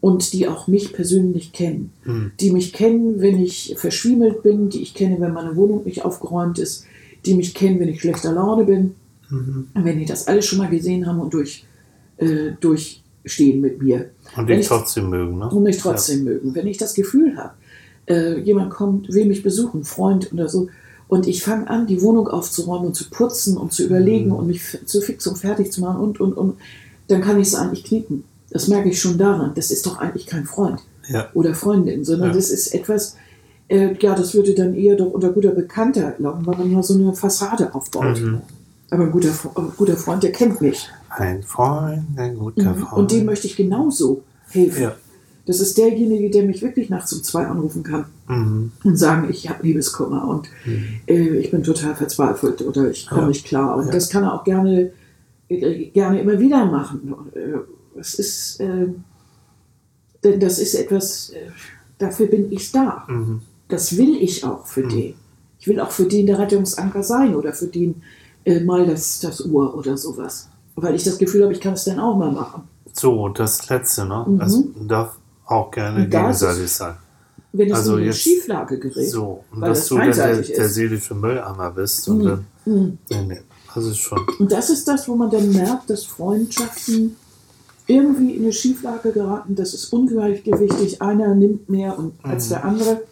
und die auch mich persönlich kennen. Mhm. Die mich kennen, wenn ich verschwiemelt bin, die ich kenne, wenn meine Wohnung nicht aufgeräumt ist, die mich kennen, wenn ich schlechter Laune bin. Mhm. Wenn die das alles schon mal gesehen haben und durch, äh, durchstehen mit mir. Und Wenn dich ich- trotzdem mögen, ne? Und mich trotzdem mögen. Wenn ich das Gefühl habe, äh, jemand kommt, will mich besuchen, Freund oder so, und ich fange an, die Wohnung aufzuräumen und zu putzen und zu überlegen Mhm. und mich f- zu fix und fertig zu machen und, und, und, dann kann ich es eigentlich knicken. Das merke ich schon daran. Das ist doch eigentlich kein Freund Ja. oder Freundin, sondern Ja. das ist etwas, äh, ja, das würde dann eher doch unter guter Bekannter laufen, weil man nur so eine Fassade aufbaut. Mhm. Aber ein guter, Fre- ein guter Freund, der kennt mich. Ein Freund, ein guter Freund. Und dem möchte ich genauso helfen. Ja. Das ist derjenige, der mich wirklich nachts um zwei anrufen kann Mhm. und sagen, ich habe Liebeskummer und äh, ich bin total verzweifelt oder ich komme Ja. nicht klar. Und Ja. das kann er auch gerne, äh, gerne immer wieder machen. Äh, Es ist, äh, denn das ist etwas, äh, dafür bin ich da. Mhm. Das will ich auch für den. Ich will auch für den der Rettungsanker sein oder für den äh, mal das, das Uhr oder sowas. Weil ich das Gefühl habe, ich kann es dann auch mal machen. So, das letzte, ne? Mhm. Das darf auch gerne Und das gegenseitig ist- sein. Wenn es Also in eine jetzt- Schieflage gerät. So, und weil dass das du dann der, einseitig der ist. seelische Mülleimer bist. Und Mhm. dann, Mhm. nee, nee, das ist schon. Und das ist das, wo man dann merkt, dass Freundschaften irgendwie in eine Schieflage geraten. Das ist ungleichgewichtig. Einer nimmt mehr und, als Mhm. der andere.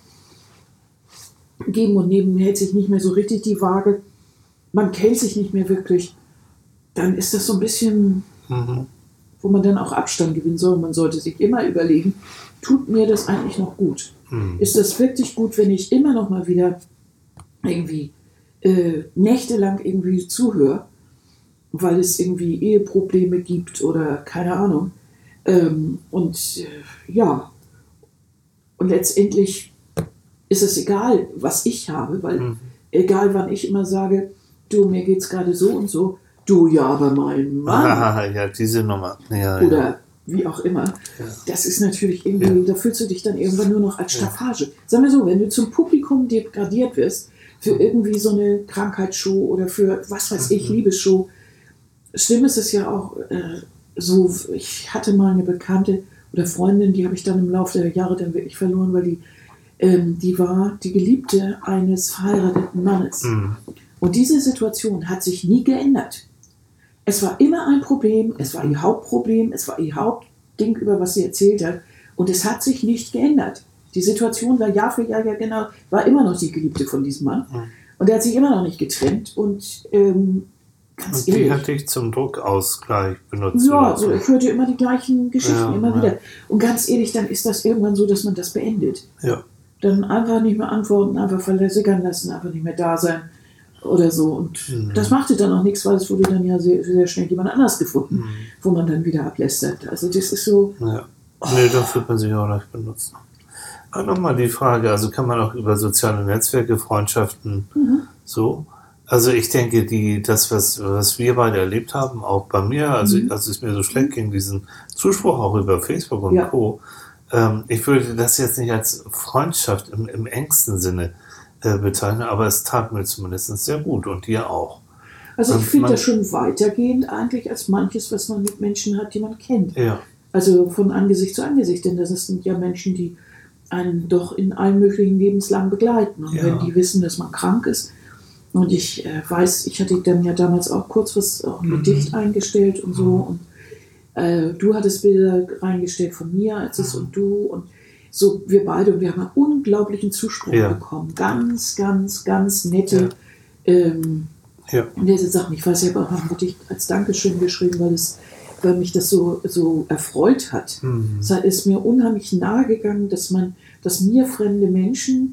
Geben und nehmen hält sich nicht mehr so richtig die Waage. Man kennt sich nicht mehr wirklich. Dann ist das so ein bisschen, Mhm. wo man dann auch Abstand gewinnen soll. Man sollte sich immer überlegen, tut mir das eigentlich noch gut? Mhm. Ist das wirklich gut, wenn ich immer noch mal wieder irgendwie äh, nächtelang irgendwie zuhöre, weil es irgendwie Eheprobleme gibt oder keine Ahnung. Ähm, und äh, ja, und letztendlich ist es egal, was ich habe, weil Mhm. egal wann ich immer sage, du, mir geht's gerade so und so, du, ja, aber mein Mann Ah, ja, diese Nummer. Ja, oder ja. wie auch immer. Ja. Das ist natürlich irgendwie, da fühlst du dich dann irgendwann nur noch als Staffage. Sagen wir so, wenn du zum Publikum degradiert wirst, für irgendwie so eine Krankheitsshow oder für was weiß ich, Mhm. Liebesshow. Schlimm ist es ja auch äh, so, ich hatte mal eine Bekannte oder Freundin, die habe ich dann im Laufe der Jahre dann wirklich verloren, weil die, ähm, die war die Geliebte eines verheirateten Mannes. Mhm. Und diese Situation hat sich nie geändert. Es war immer ein Problem, es war ihr Hauptproblem, es war ihr Hauptding, über was sie erzählt hat. Und es hat sich nicht geändert. Die Situation war Jahr für Jahr, ja genau, war immer noch die Geliebte von diesem Mann. Mhm. Und er hat sich immer noch nicht getrennt. Und ähm, ganz Und die ehrlich, hat dich zum Druckausgleich benutzt. ja, oder so, ich hörte immer die gleichen Geschichten, Ja, immer ja. wieder. Und ganz ehrlich, dann ist das irgendwann so, dass man das beendet. Ja. Dann einfach nicht mehr antworten, einfach verlässern lassen, einfach nicht mehr da sein oder so. Und Mhm. das machte dann auch nichts, weil es wurde dann ja sehr, sehr schnell jemand anders gefunden, Mhm. wo man dann wieder ablästert. Also das ist so, Ja. Nee, dann fühlt man sich auch leicht benutzt. Aber nochmal die Frage, also kann man auch über soziale Netzwerke, Freundschaften, Mhm. so? Also ich denke, die, das, was, was wir beide erlebt haben, auch bei mir, also Mhm. als es mir so schlecht ging, diesen Zuspruch auch über Facebook und Ja. Co., ähm, ich würde das jetzt nicht als Freundschaft im, im engsten Sinne äh, bezeichnen, aber es tat mir zumindest sehr gut und dir auch. also ich Und finde man- das schon weitergehend eigentlich als manches, was man mit Menschen hat, die man kennt. Ja, Also von Angesicht zu Angesicht, denn das sind ja Menschen, die einen doch in allen möglichen Lebenslagen begleiten. Und Ja. wenn die wissen, dass man krank ist, und ich äh, weiß, ich hatte dann ja damals auch kurz was, auch ein Mhm. Gedicht eingestellt und so, Mhm. und äh, du hattest Bilder reingestellt von mir, als es Mhm. und du, und so wir beide, und wir haben einen unglaublichen Zuspruch Ja. bekommen. Ganz, ganz, ganz nette, ähm, ja, nette Sachen. Ich weiß, ich habe auch noch ein Gedicht als Dankeschön geschrieben, weil, es, weil mich das so, so erfreut hat. mhm. Es ist mir unheimlich nahe gegangen, dass man, dass mir fremde Menschen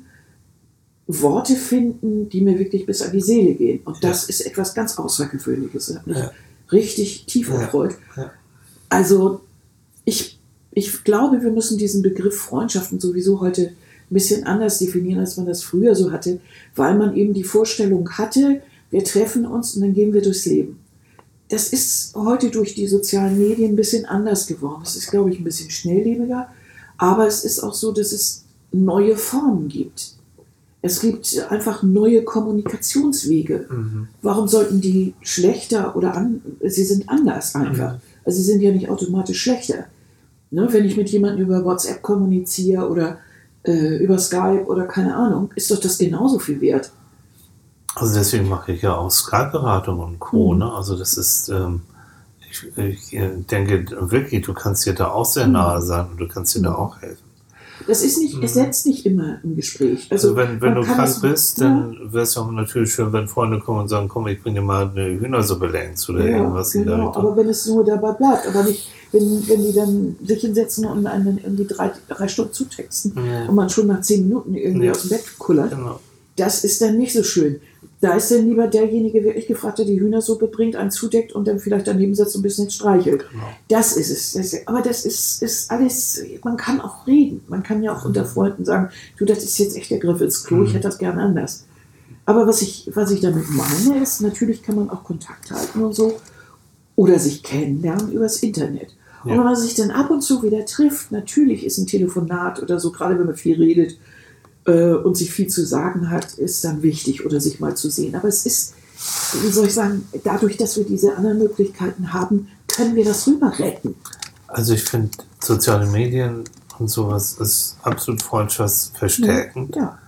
Worte finden, die mir wirklich bis an die Seele gehen. Und das ist etwas ganz Außergewöhnliches. Das hat mich Ja. richtig tief Ja. erfreut. Ja. Also ich, ich glaube, wir müssen diesen Begriff Freundschaften sowieso heute ein bisschen anders definieren, als man das früher so hatte, weil man eben die Vorstellung hatte, wir treffen uns und dann gehen wir durchs Leben. Das ist heute durch die sozialen Medien ein bisschen anders geworden. Es ist, glaube ich, ein bisschen schnelllebiger, aber es ist auch so, dass es neue Formen gibt. Es gibt einfach neue Kommunikationswege. Mhm. Warum sollten die schlechter oder an, sie sind anders einfach. Mhm. Also sie sind ja nicht automatisch schlechter. Ne, wenn ich mit jemandem über WhatsApp kommuniziere oder äh, über Skype oder keine Ahnung, ist doch das genauso viel wert. Also deswegen mache ich ja auch Skype-Beratung und Co. Mhm. Ne? Also das ist, ähm, ich, ich denke wirklich, du kannst dir da auch sehr nahe sein und du kannst dir Mhm. da auch helfen. Das ist nicht, es setzt nicht immer ein Gespräch. Also, Also wenn, wenn man du kann krank das- bist, dann wäre es auch natürlich schön, wenn Freunde kommen und sagen, komm, ich bring dir mal eine Hühnersuppe längst oder Ja, irgendwas in der genau, Richtung. aber wenn es nur dabei bleibt, aber nicht, wenn, wenn die dann sich hinsetzen und einen irgendwie drei, drei Stunden zutexten Ja. und man schon nach zehn Minuten irgendwie Ja. aus dem Bett kullert, Genau. das ist dann nicht so schön. Da ist dann lieber derjenige wirklich gefragt, der die Hühnersuppe bringt, einen zudeckt und dann vielleicht daneben sitzt und ein bisschen streichelt. Genau. Das ist es. Das ist, aber das ist, ist alles, man kann auch reden. Man kann ja auch unter Freunden sagen, du, das ist jetzt echt der Griff ins Klo, ich hätte das gerne anders. Aber was ich, was ich damit meine, ist, natürlich kann man auch Kontakt halten und so oder sich kennenlernen übers Internet. Und Ja. wenn man sich dann ab und zu wieder trifft, natürlich ist ein Telefonat oder so, gerade wenn man viel redet äh, und sich viel zu sagen hat, ist dann wichtig oder sich mal zu sehen. Aber es ist, wie soll ich sagen, dadurch, dass wir diese anderen Möglichkeiten haben, können wir das rüber retten. Also ich finde, soziale Medien und sowas ist absolut freundschaftsverstärkend. Ja.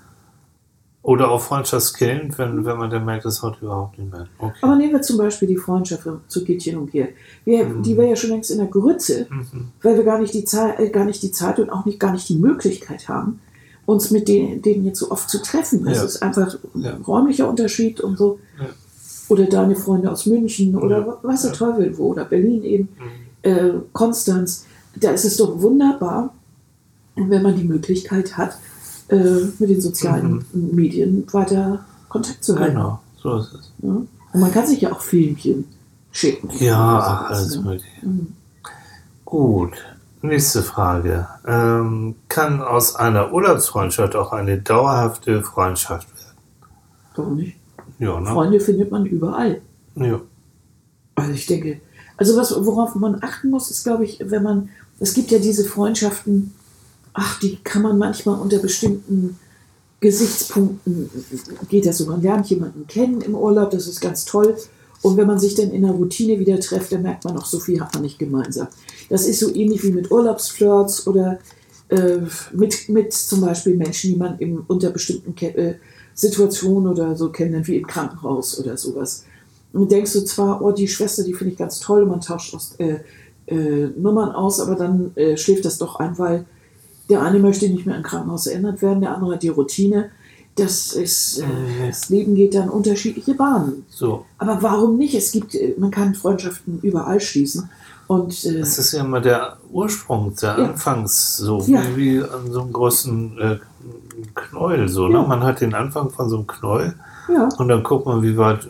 Oder auch freundschaftskillend, wenn, wenn man dann merkt, das haut überhaupt nicht mehr. Okay. Aber nehmen wir zum Beispiel die Freundschaft zu Gittchen und Gerd. Wir, Mhm. Die wäre ja schon längst in der Grütze, Mhm. weil wir gar nicht die Zeit, äh, gar nicht die Zeit und auch nicht, gar nicht die Möglichkeit haben, uns mit denen, denen jetzt so oft zu treffen. Das Ja. ist einfach ein Ja. räumlicher Unterschied und so. Ja. Oder deine Freunde aus München oder Ja. was der Ja. Teufel wo, oder Berlin eben, Mhm. äh, Konstanz. Da ist es doch wunderbar, wenn man die Möglichkeit hat, äh, mit den sozialen Medien weiter Kontakt zu halten. Genau, so ist es. Ja? Und man kann sich ja auch Filmchen schicken. Ja, Oder ach, sowas, alles ne? Mögliche. Mhm. Gut, nächste Frage. Ähm, kann aus einer Urlaubsfreundschaft auch eine dauerhafte Freundschaft werden? Warum nicht? Ja, ne? Freunde findet man überall. Ja. Also ich denke, also was, worauf man achten muss, ist, glaube ich, wenn man, es gibt ja diese Freundschaften, ach, die kann man manchmal unter bestimmten Gesichtspunkten, geht das so, man lernt jemanden kennen im Urlaub, das ist ganz toll. Und wenn man sich dann in der Routine wieder trifft, dann merkt man auch, so viel hat man nicht gemeinsam. Das ist so ähnlich wie mit Urlaubsflirts oder äh, mit, mit zum Beispiel Menschen, die man im, unter bestimmten Ke äh, Situationen oder so kennenlernt, wie im Krankenhaus oder sowas. Und denkst du zwar, oh, die Schwester, die finde ich ganz toll, und man tauscht aus, äh, äh, Nummern aus, aber dann äh, schläft das doch ein, weil der eine möchte nicht mehr im Krankenhaus erinnert werden, der andere hat die Routine. Das ist, äh, das Leben geht dann unterschiedliche Bahnen. So. Aber warum nicht? Es gibt, äh, man kann Freundschaften überall schließen. Und äh, Das ist ja immer der Ursprung, der Ja. Anfangs, so Ja. wie, wie an so einem großen äh, Knäuel. So, Ja. ne? Man hat den Anfang von so einem Knäuel ja, und dann guckt man, wie weit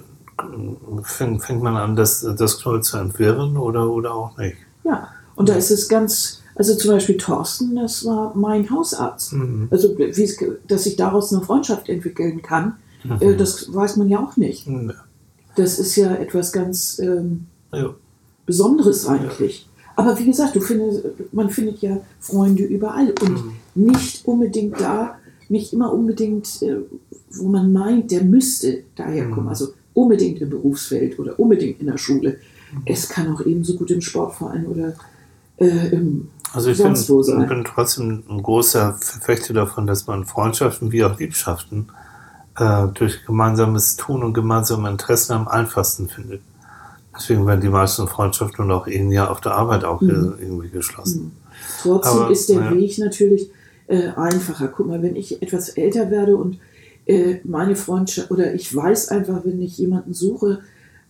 äh, fängt, fängt man an, das, das Knäuel zu entwirren oder, oder auch nicht. ja. Und da ist es ganz, also zum Beispiel Thorsten, das war mein Hausarzt. Mhm. Also wie es, dass sich daraus eine Freundschaft entwickeln kann, äh, das weiß man ja auch nicht. Ja. Das ist ja etwas ganz ähm, Ja. Besonderes eigentlich. Aber wie gesagt, du findest, man findet ja Freunde überall und nicht unbedingt da, nicht immer unbedingt, äh, wo man meint, der müsste daherkommen. Mhm. Also unbedingt im Berufsfeld oder unbedingt in der Schule. Es kann auch ebenso gut im Sportverein oder äh, im Also ich bin, sonst wo sein. bin trotzdem ein großer Verfechter davon, dass man Freundschaften wie auch Liebschaften äh, durch gemeinsames Tun und gemeinsame Interessen am einfachsten findet. Deswegen werden die meisten Freundschaften und auch Ehen ja auf der Arbeit auch Mhm. äh, irgendwie geschlossen. Trotzdem Aber, ist der ja. Weg natürlich äh, einfacher. Guck mal, wenn ich etwas älter werde und äh, meine Freundschaft, oder ich weiß einfach, wenn ich jemanden suche,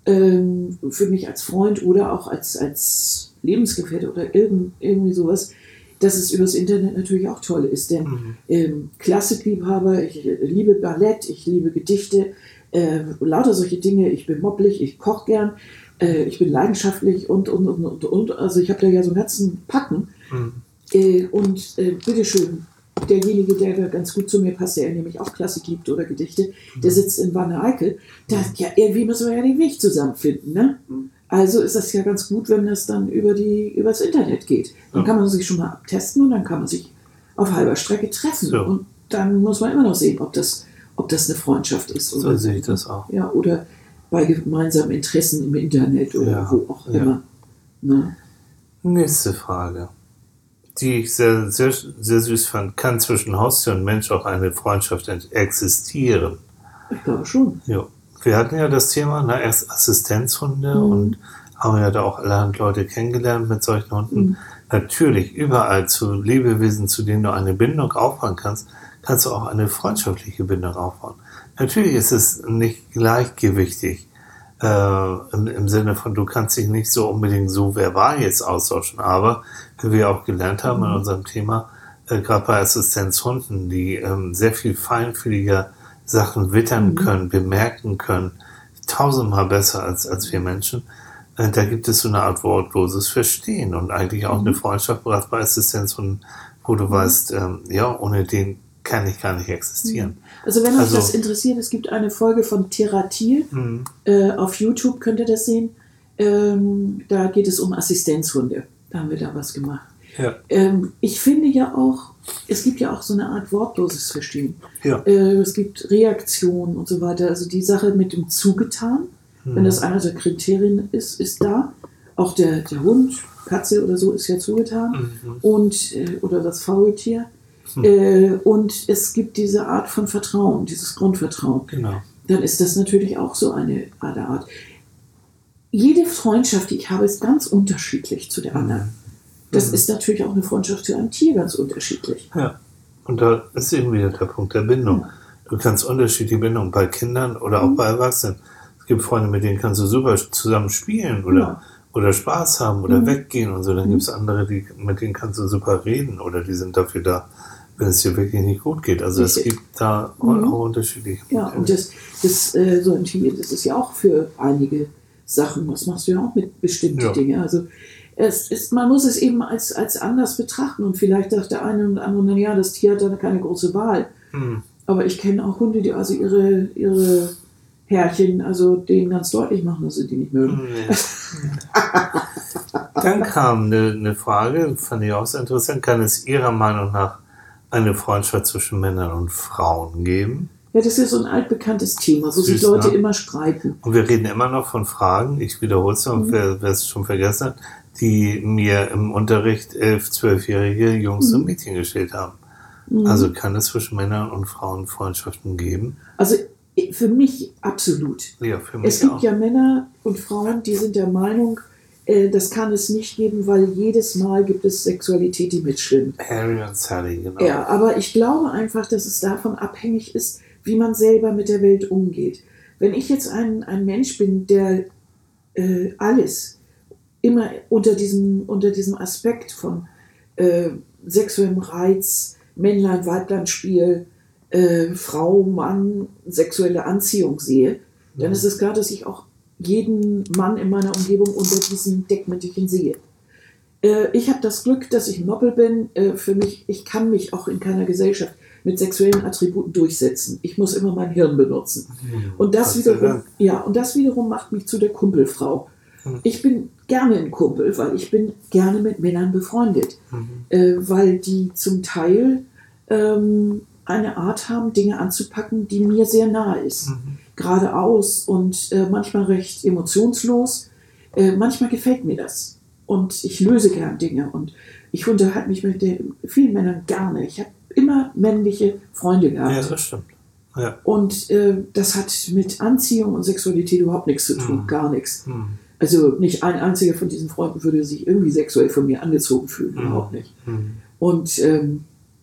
ähm, für mich als Freund oder auch als, als Lebensgefährte oder irgend, irgendwie sowas, dass es übers Internet natürlich auch toll ist. Denn Mhm. ähm, Klassikliebhaber, ich äh, liebe Ballett, ich liebe Gedichte, äh, lauter solche Dinge, ich bin moppelig, ich koche gern, äh, ich bin leidenschaftlich und, und, und, und, und. Also ich habe da ja so einen ganzen Packen. Mhm. Äh, und äh, bitteschön, derjenige, der da ganz gut zu mir passt, der nämlich auch Klassik liebt oder Gedichte, der sitzt in Wanne-Eickel. Da, ja, irgendwie müssen wir ja den Weg zusammenfinden. Ne? Also ist das ja ganz gut, wenn das dann über die übers Internet geht. Dann Ja. kann man sich schon mal abtesten und dann kann man sich auf halber Strecke treffen. So. Und dann muss man immer noch sehen, ob das, ob das eine Freundschaft ist. So sehe ich das auch. Ja, oder bei gemeinsamen Interessen im Internet oder Ja, wo auch ja. immer. Ne? Nächste Frage. die ich sehr, sehr, sehr süß fand, kann zwischen Haustier und Mensch auch eine Freundschaft existieren. Ich glaube schon. Ja. Wir hatten ja das Thema, na, erst Assistenzhunde mhm. und haben ja da auch allerhand Leute kennengelernt mit solchen Hunden. Mhm. Natürlich, überall zu Lebewesen, zu denen du eine Bindung aufbauen kannst, kannst du auch eine freundschaftliche Bindung aufbauen. Natürlich ist es nicht gleichgewichtig, äh, im, im Sinne von, du kannst dich nicht so unbedingt so verbal jetzt austauschen, aber wie wir auch gelernt haben in unserem Thema, äh, gerade bei Assistenzhunden, die ähm, sehr viel feinfühliger Sachen wittern können, bemerken können, tausendmal besser als, als wir Menschen, äh, da gibt es so eine Art wortloses Verstehen und eigentlich auch eine Freundschaft gerade bei Assistenzhunden, wo du weißt, ähm, ja, ohne den kann ich gar nicht existieren. Also wenn euch also, das interessiert, es gibt eine Folge von Theratil, mhm. äh, auf YouTube könnt ihr das sehen, ähm, da geht es um Assistenzhunde, da haben wir da was gemacht. Ja. Ähm, ich finde ja auch, es gibt ja auch so eine Art wortloses Verstehen. Ja. Äh, es gibt Reaktionen und so weiter, also die Sache mit dem Zugetan, mhm. wenn das einer der Kriterien ist, ist da, auch der, der Hund, Katze oder so ist ja zugetan mhm. und, äh, oder das Faultier. Hm. Äh, und es gibt diese Art von Vertrauen, dieses Grundvertrauen. Genau. Dann ist das natürlich auch so eine Art. Jede Freundschaft, die ich habe, ist ganz unterschiedlich zu der anderen. Das mhm. ist natürlich auch eine Freundschaft zu einem Tier ganz unterschiedlich. Ja, und da ist eben wieder der Punkt der Bindung. Ja. Du kannst unterschiedliche Bindungen bei Kindern oder auch mhm. bei Erwachsenen. Es gibt Freunde, mit denen kannst du super zusammen spielen oder, ja. oder Spaß haben oder mhm. weggehen und so. Dann mhm. gibt es andere, die, mit denen kannst du super reden oder die sind dafür da, wenn es dir wirklich nicht gut geht. Also es gibt da mhm. auch unterschiedliche Ja, Modelle. Und das, das äh, so ein Team, das ist ja auch für einige Sachen, das machst du ja auch mit bestimmten ja. Dingen. Also es ist, man muss es eben als, als anders betrachten und vielleicht sagt der eine und andere, naja, das Tier hat da keine große Wahl. Mhm. Aber ich kenne auch Hunde, die also ihre, ihre Herrchen, also denen ganz deutlich machen, dass sie die nicht mögen. Mhm. Dann kam eine, eine Frage, fand ich auch sehr interessant, kann es Ihrer Meinung nach eine Freundschaft zwischen Männern und Frauen geben? Ja, das ist so ein altbekanntes Thema, wo sich Leute ne? immer streiten. Und wir reden immer noch von Fragen, ich wiederhole es noch, mhm. wer, wer es schon vergessen hat, die mir im Unterricht elf-, zwölfjährige Jungs mhm. und Mädchen gestellt haben. Mhm. Also kann es zwischen Männern und Frauen Freundschaften geben? Also für mich absolut. Ja, für mich es gibt auch. ja Männer und Frauen, die sind der Meinung, das kann es nicht geben, weil jedes Mal gibt es Sexualität, die mitschwimmt. Harry und Sally, genau. Ja, aber ich glaube einfach, dass es davon abhängig ist, wie man selber mit der Welt umgeht. Wenn ich jetzt ein, ein Mensch bin, der äh, alles immer unter diesem, unter diesem Aspekt von äh, sexuellem Reiz, Männlein-Weiblein-Spiel, äh, Frau, Mann, sexuelle Anziehung sehe, dann ist es klar, dass ich auch jeden Mann in meiner Umgebung unter diesem Deckmäntelchen sehe. Äh, ich habe das Glück, dass ich Moppel bin. Äh, für mich, ich kann mich auch in keiner Gesellschaft mit sexuellen Attributen durchsetzen. Ich muss immer mein Hirn benutzen. Mhm. Und das wiederum, ja, und das wiederum macht mich zu der Kumpelfrau. Mhm. Ich bin gerne ein Kumpel, weil ich bin gerne mit Männern befreundet, mhm. äh, weil die zum Teil ähm, eine Art haben, Dinge anzupacken, die mir sehr nahe ist. Mhm. Geradeaus und äh, manchmal recht emotionslos. Äh, manchmal gefällt mir das. Und ich löse gern Dinge. Und ich unterhalte mich mit den, vielen Männern gerne. Ich habe immer männliche Freunde gehabt. Ja, das stimmt. Ja. Und äh, das hat mit Anziehung und Sexualität überhaupt nichts zu tun. Mhm. Gar nichts. Mhm. Also nicht ein einziger von diesen Freunden würde sich irgendwie sexuell von mir angezogen fühlen. Mhm. Überhaupt nicht. Mhm. Und ähm,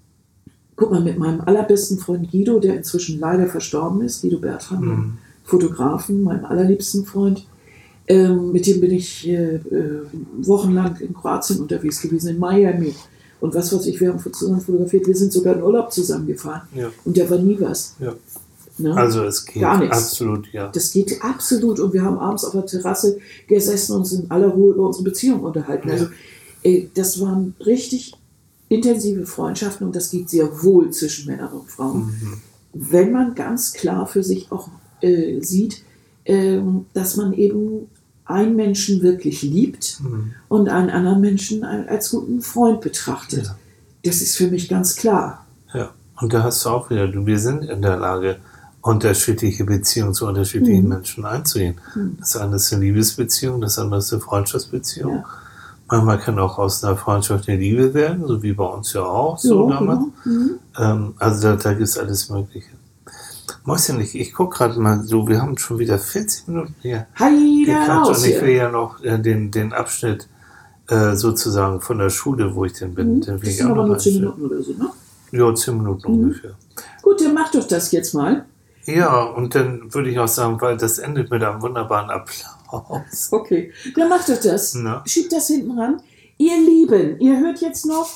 guck mal, mit meinem allerbesten Freund Guido, der inzwischen leider verstorben ist, Guido Bertram, mhm. Fotografen, meinem allerliebsten Freund, ähm, mit dem bin ich äh, äh, wochenlang in Kroatien unterwegs gewesen, in Miami. Und was weiß ich, wir haben zusammen fotografiert, wir sind sogar in Urlaub zusammengefahren. Ja. Und der war nie was. Ja. Ne? Also es geht Gar nichts. Absolut, ja. Das geht absolut. Und wir haben abends auf der Terrasse gesessen und uns in aller Ruhe über unsere Beziehung unterhalten. Ja. Also äh, das waren richtig intensive Freundschaften und das geht sehr wohl zwischen Männern und Frauen. Mhm. Wenn man ganz klar für sich auch äh, sieht, äh, dass man eben einen Menschen wirklich liebt mhm. und einen anderen Menschen als guten Freund betrachtet. Ja. Das ist für mich ganz klar. Ja, und da hast du auch wieder, du, wir sind in der Lage, unterschiedliche Beziehungen zu unterschiedlichen mhm. Menschen einzugehen. Mhm. Das eine ist eine Liebesbeziehung, das andere ist eine Freundschaftsbeziehung. Ja. Manchmal kann auch aus einer Freundschaft eine Liebe werden, so wie bei uns ja auch, so Ja, damals. genau. Mhm. Ähm, also da, da gibt es alles Mögliche. Mäuschen, ich, ich gucke gerade mal so, wir haben schon wieder vierzig Minuten hier Heide gequatscht raus und ich will hier. ja noch äh, den, den Abschnitt äh, sozusagen von der Schule, wo ich denn bin, Mhm. den will Das ich sind auch aber noch nur zehn einstellen. Minuten oder so, ne? Ja, zehn Minuten Mhm. ungefähr. Gut, dann mach doch das jetzt mal. Ja, und dann würde ich auch sagen, weil das endet mit einem wunderbaren Applaus. Okay, dann mach doch das. Na? Schieb das hinten ran. Ihr Lieben, ihr hört jetzt noch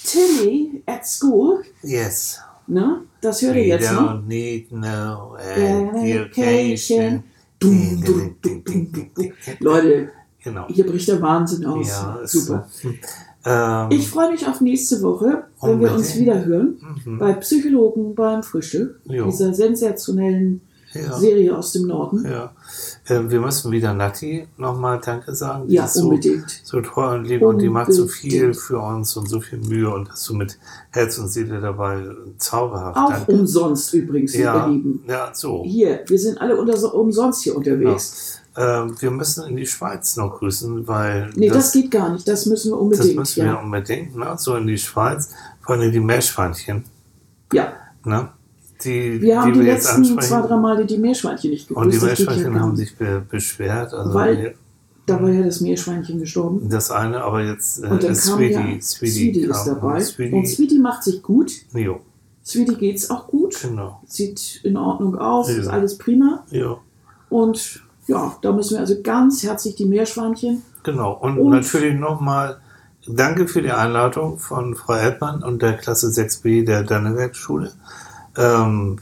Tilly at School. Yes. Ne? Das hört ihr We jetzt noch. don't need no Education. education. Dum, dum, dum, dum, dum, dum. Leute, Genau. hier bricht der Wahnsinn aus. Ja, ist Super. so. Ähm, Ich freue mich auf nächste Woche, wenn wir uns Unbedingt. wieder hören. mhm. Bei Psychologen beim Frühstück. Jo. Dieser sensationellen Ja. Serie aus dem Norden. Ja. Ähm, wir müssen wieder Nati nochmal Danke sagen. Die Ja, ist so, unbedingt. so toll und lieb und die macht so viel Unbedingt. für uns und so viel Mühe und ist so mit Herz und Seele dabei. Zauberhaft. Auch Danke. umsonst übrigens, Ja, ihr Lieben. ja, so. Hier, wir sind alle unter, so umsonst hier unterwegs. Ähm, wir müssen in die Schweiz noch grüßen, weil Nee, das, geht gar nicht. Das müssen wir das unbedingt. müssen wir ja. unbedingt, ne? So in die Schweiz, vor allem die Meerschweinchen, ja. ne? Die, Wir haben die, wir jetzt letzten zwei, ansprechen. drei Male die Meerschweinchen nicht gegrüßt. Und die Das geht ja Meerschweinchen gar haben nicht. sich be beschwert. Also Weil- wir- Da war ja das Meerschweinchen gestorben. das eine, aber jetzt äh, Und dann ist kam Sweetie. ja, Sweetie, Sweetie kam. ist dabei. Und Sweetie, Und Sweetie macht sich gut. jo, Sweetie geht's auch gut. genau. Sieht in Ordnung aus. Ja. Ist alles prima. Ja, Und ja, da müssen wir also ganz herzlich die Meerschweinchen. genau. Und, Und- natürlich nochmal danke für die Einladung von Frau Erdmann und der Klasse sechs b der Danneberg-Schule. Ähm,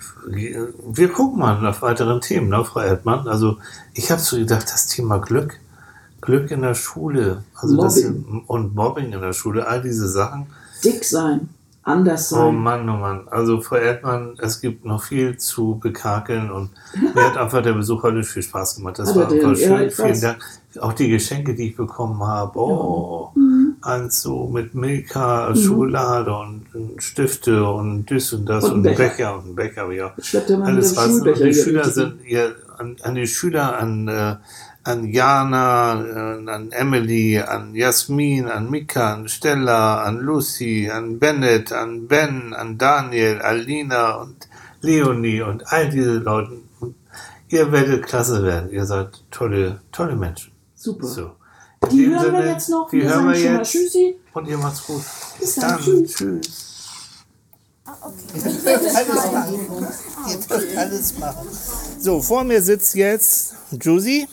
wir gucken mal nach weiteren Themen, ne, Frau Erdmann. Also ich habe so gedacht, das Thema Glück, Glück in der Schule, also das Mobbing. und Mobbing in der Schule, all diese Sachen. Dick sein. Anders Oh sein. Mann, oh Mann. Also Frau Erdmann, es gibt noch viel zu bekakeln und mir hat einfach der Besuch heute viel Spaß gemacht. Das Hat er war einfach denn? schön. Ja, ich Vielen weiß. Dank. Auch die Geschenke, die ich bekommen habe. Oh, Mhm. eins so mit Milka, Schokolade und, und Stifte und das und das Und und, ein ein Becher. Becher und ein Becher. Ja. Schleppt er mal Alles wieder was. Und Schulbecher die hier Schüler durch die- sind ihr, an, an die Schüler, an, äh, an Jana, äh, an Emily, an Jasmin, an Mika, an Stella, an Lucy, an Bennett, an Ben, an Daniel, Alina und Leonie und all diese Leute. Und ihr werdet klasse werden. Ihr seid tolle, tolle Menschen. Super. So. In Die dem hören wir Sinne, jetzt noch. Die Wir hören sagen wir schon mal jetzt. Tschüssi. Und ihr macht's gut. Bis Bis dann. dann. Tschüss. Tschüss. Alles machen. Ihr dürft alles machen. So, vor mir sitzt jetzt Josie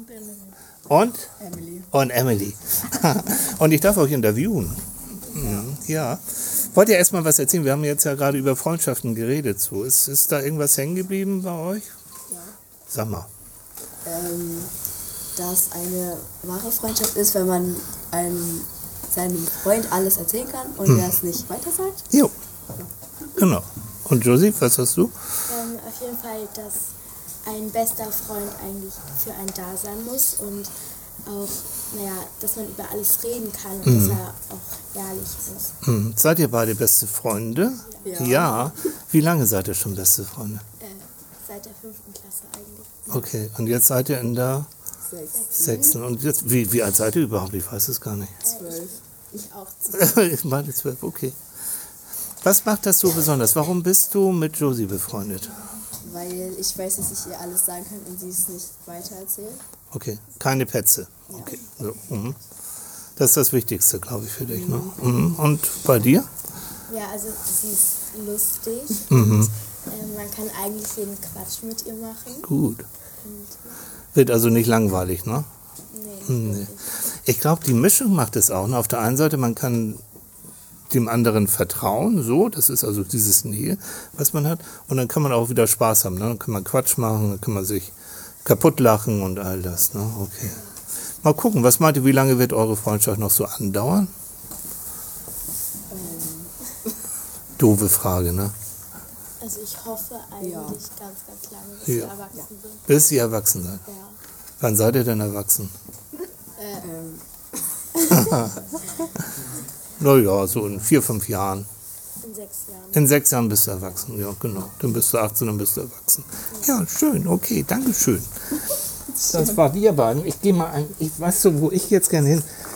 und Emily. und Emily. Und ich darf euch interviewen. Mhm, ja. Wollt ihr erstmal was erzählen? Wir haben jetzt ja gerade über Freundschaften geredet. So. Ist, ist da irgendwas hängen geblieben bei euch? Ja. Sag mal. Ähm, dass eine wahre Freundschaft ist, wenn man einem, seinem Freund alles erzählen kann und er es nicht weiter sagt. Jo. Genau. Und Josie, was hast du? Ähm, auf jeden Fall, dass ein bester Freund eigentlich für einen da sein muss und auch, naja, dass man über alles reden kann und dass er auch ehrlich ist. Hm. Seid ihr beide beste Freunde? Ja. Ja. Wie lange seid ihr schon beste Freunde? Äh, seit der fünften Klasse eigentlich. Okay. Und jetzt seid ihr in der Sechs, sechsten. Und jetzt, wie, wie alt seid ihr überhaupt? Ich weiß es gar nicht. zwölf. Ich auch. Beide zwölf, okay. Was macht das so besonders? Warum bist du mit Josie befreundet? Weil ich weiß, dass ich ihr alles sagen kann und sie es nicht weiter erzählt. Okay, keine Petze. Okay, so, mhm. Das ist das Wichtigste, glaube ich, für dich. Ne? Mhm. Und bei dir? Ja, also sie ist lustig. Mhm. Ähm, man kann eigentlich jeden Quatsch mit ihr machen. Gut. Und, Wird also nicht langweilig, ne? nee, Nee. wirklich. Ich glaube, die Mischung macht es auch. Ne? Auf der einen Seite, man kann dem anderen vertrauen, so, das ist also dieses Nähe, was man hat. Und dann kann man auch wieder Spaß haben. Ne? Dann kann man Quatsch machen, dann kann man sich kaputt lachen und all das. Ne? Okay. Mal gucken, was meint ihr, wie lange wird eure Freundschaft noch so andauern? Doofe Frage, ne? Also ich hoffe eigentlich Ja. ganz, ganz lange, bis Ja. wir erwachsen sind. Bis ihr erwachsen seid. Ja. Wann seid ihr denn erwachsen? Ähm, Naja, so in vier, fünf Jahren. In sechs Jahren. In sechs Jahren bist du erwachsen, ja, genau. Dann bist du achtzehn, dann bist du erwachsen. Ja, schön, okay, danke schön. Das war wir beiden. Ich gehe mal ein, ich weiß so, wo ich jetzt gerne hin.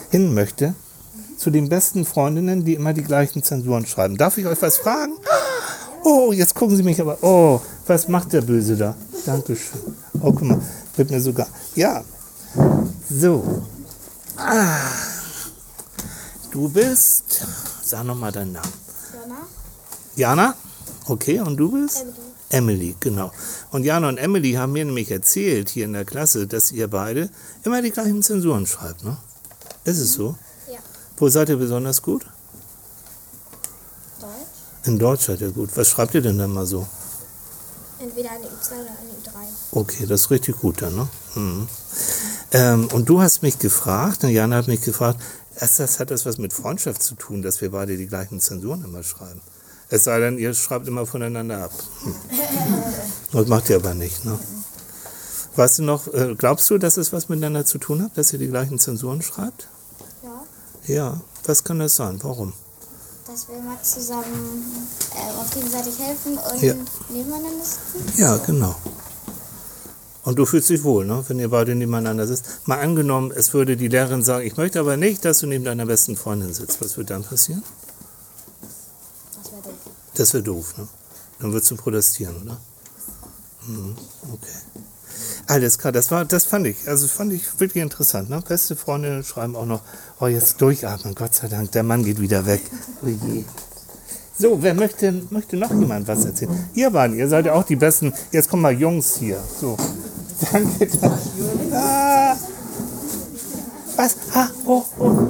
hin möchte, zu den besten Freundinnen, die immer die gleichen Zensuren schreiben. Darf ich euch was fragen? Oh, jetzt gucken Sie mich aber. Oh, was macht der Böse da? Dankeschön. Oh, guck mal, wird mir sogar. Ja. So. Ah. Du bist. Sag nochmal deinen Namen. Jana? Jana? Okay, und du bist? Emily. Emily, genau. Und Jana und Emily haben mir nämlich erzählt, hier in der Klasse, dass ihr beide immer die gleichen Zensuren schreibt, ne? Ist es so? Ja. Wo seid ihr besonders gut? Deutsch? In Deutsch seid ihr gut. Was schreibt ihr denn dann mal so? Entweder eine I zwei oder eine I drei. Okay, das ist richtig gut dann, ne? Mhm. Ähm, und du hast mich gefragt, und Jana hat mich gefragt, erst das hat das was mit Freundschaft zu tun, dass wir beide die gleichen Zensuren immer schreiben. Es sei denn, ihr schreibt immer voneinander ab. Hm. Das macht ihr aber nicht, ne? Weißt du noch, äh, glaubst du, dass es was miteinander zu tun hat, dass ihr die gleichen Zensuren schreibt? Ja. Ja, was kann das sein? Warum? Dass wir mal zusammen äh, uns gegenseitig helfen und Ja. nebeneinander sitzen. Ja, genau. Und du fühlst dich wohl, ne, wenn ihr beide nebeneinander sitzt. Mal angenommen, es würde die Lehrerin sagen, ich möchte aber nicht, dass du neben deiner besten Freundin sitzt. Was wird dann passieren? Das wäre doof. Das wäre doof, ne? Dann würdest du protestieren, oder? Mhm, okay. Alles klar, das war, das fand ich, also das fand ich wirklich interessant, ne? Beste Freundinnen schreiben auch noch, oh, jetzt durchatmen, Gott sei Dank, der Mann geht wieder weg. Oh je. So, wer möchte, möchte noch jemand was erzählen? Ihr waren, ihr seid ja auch die Besten. Jetzt kommen mal Jungs hier. So, danke. Ah. Was? Ah, oh, oh.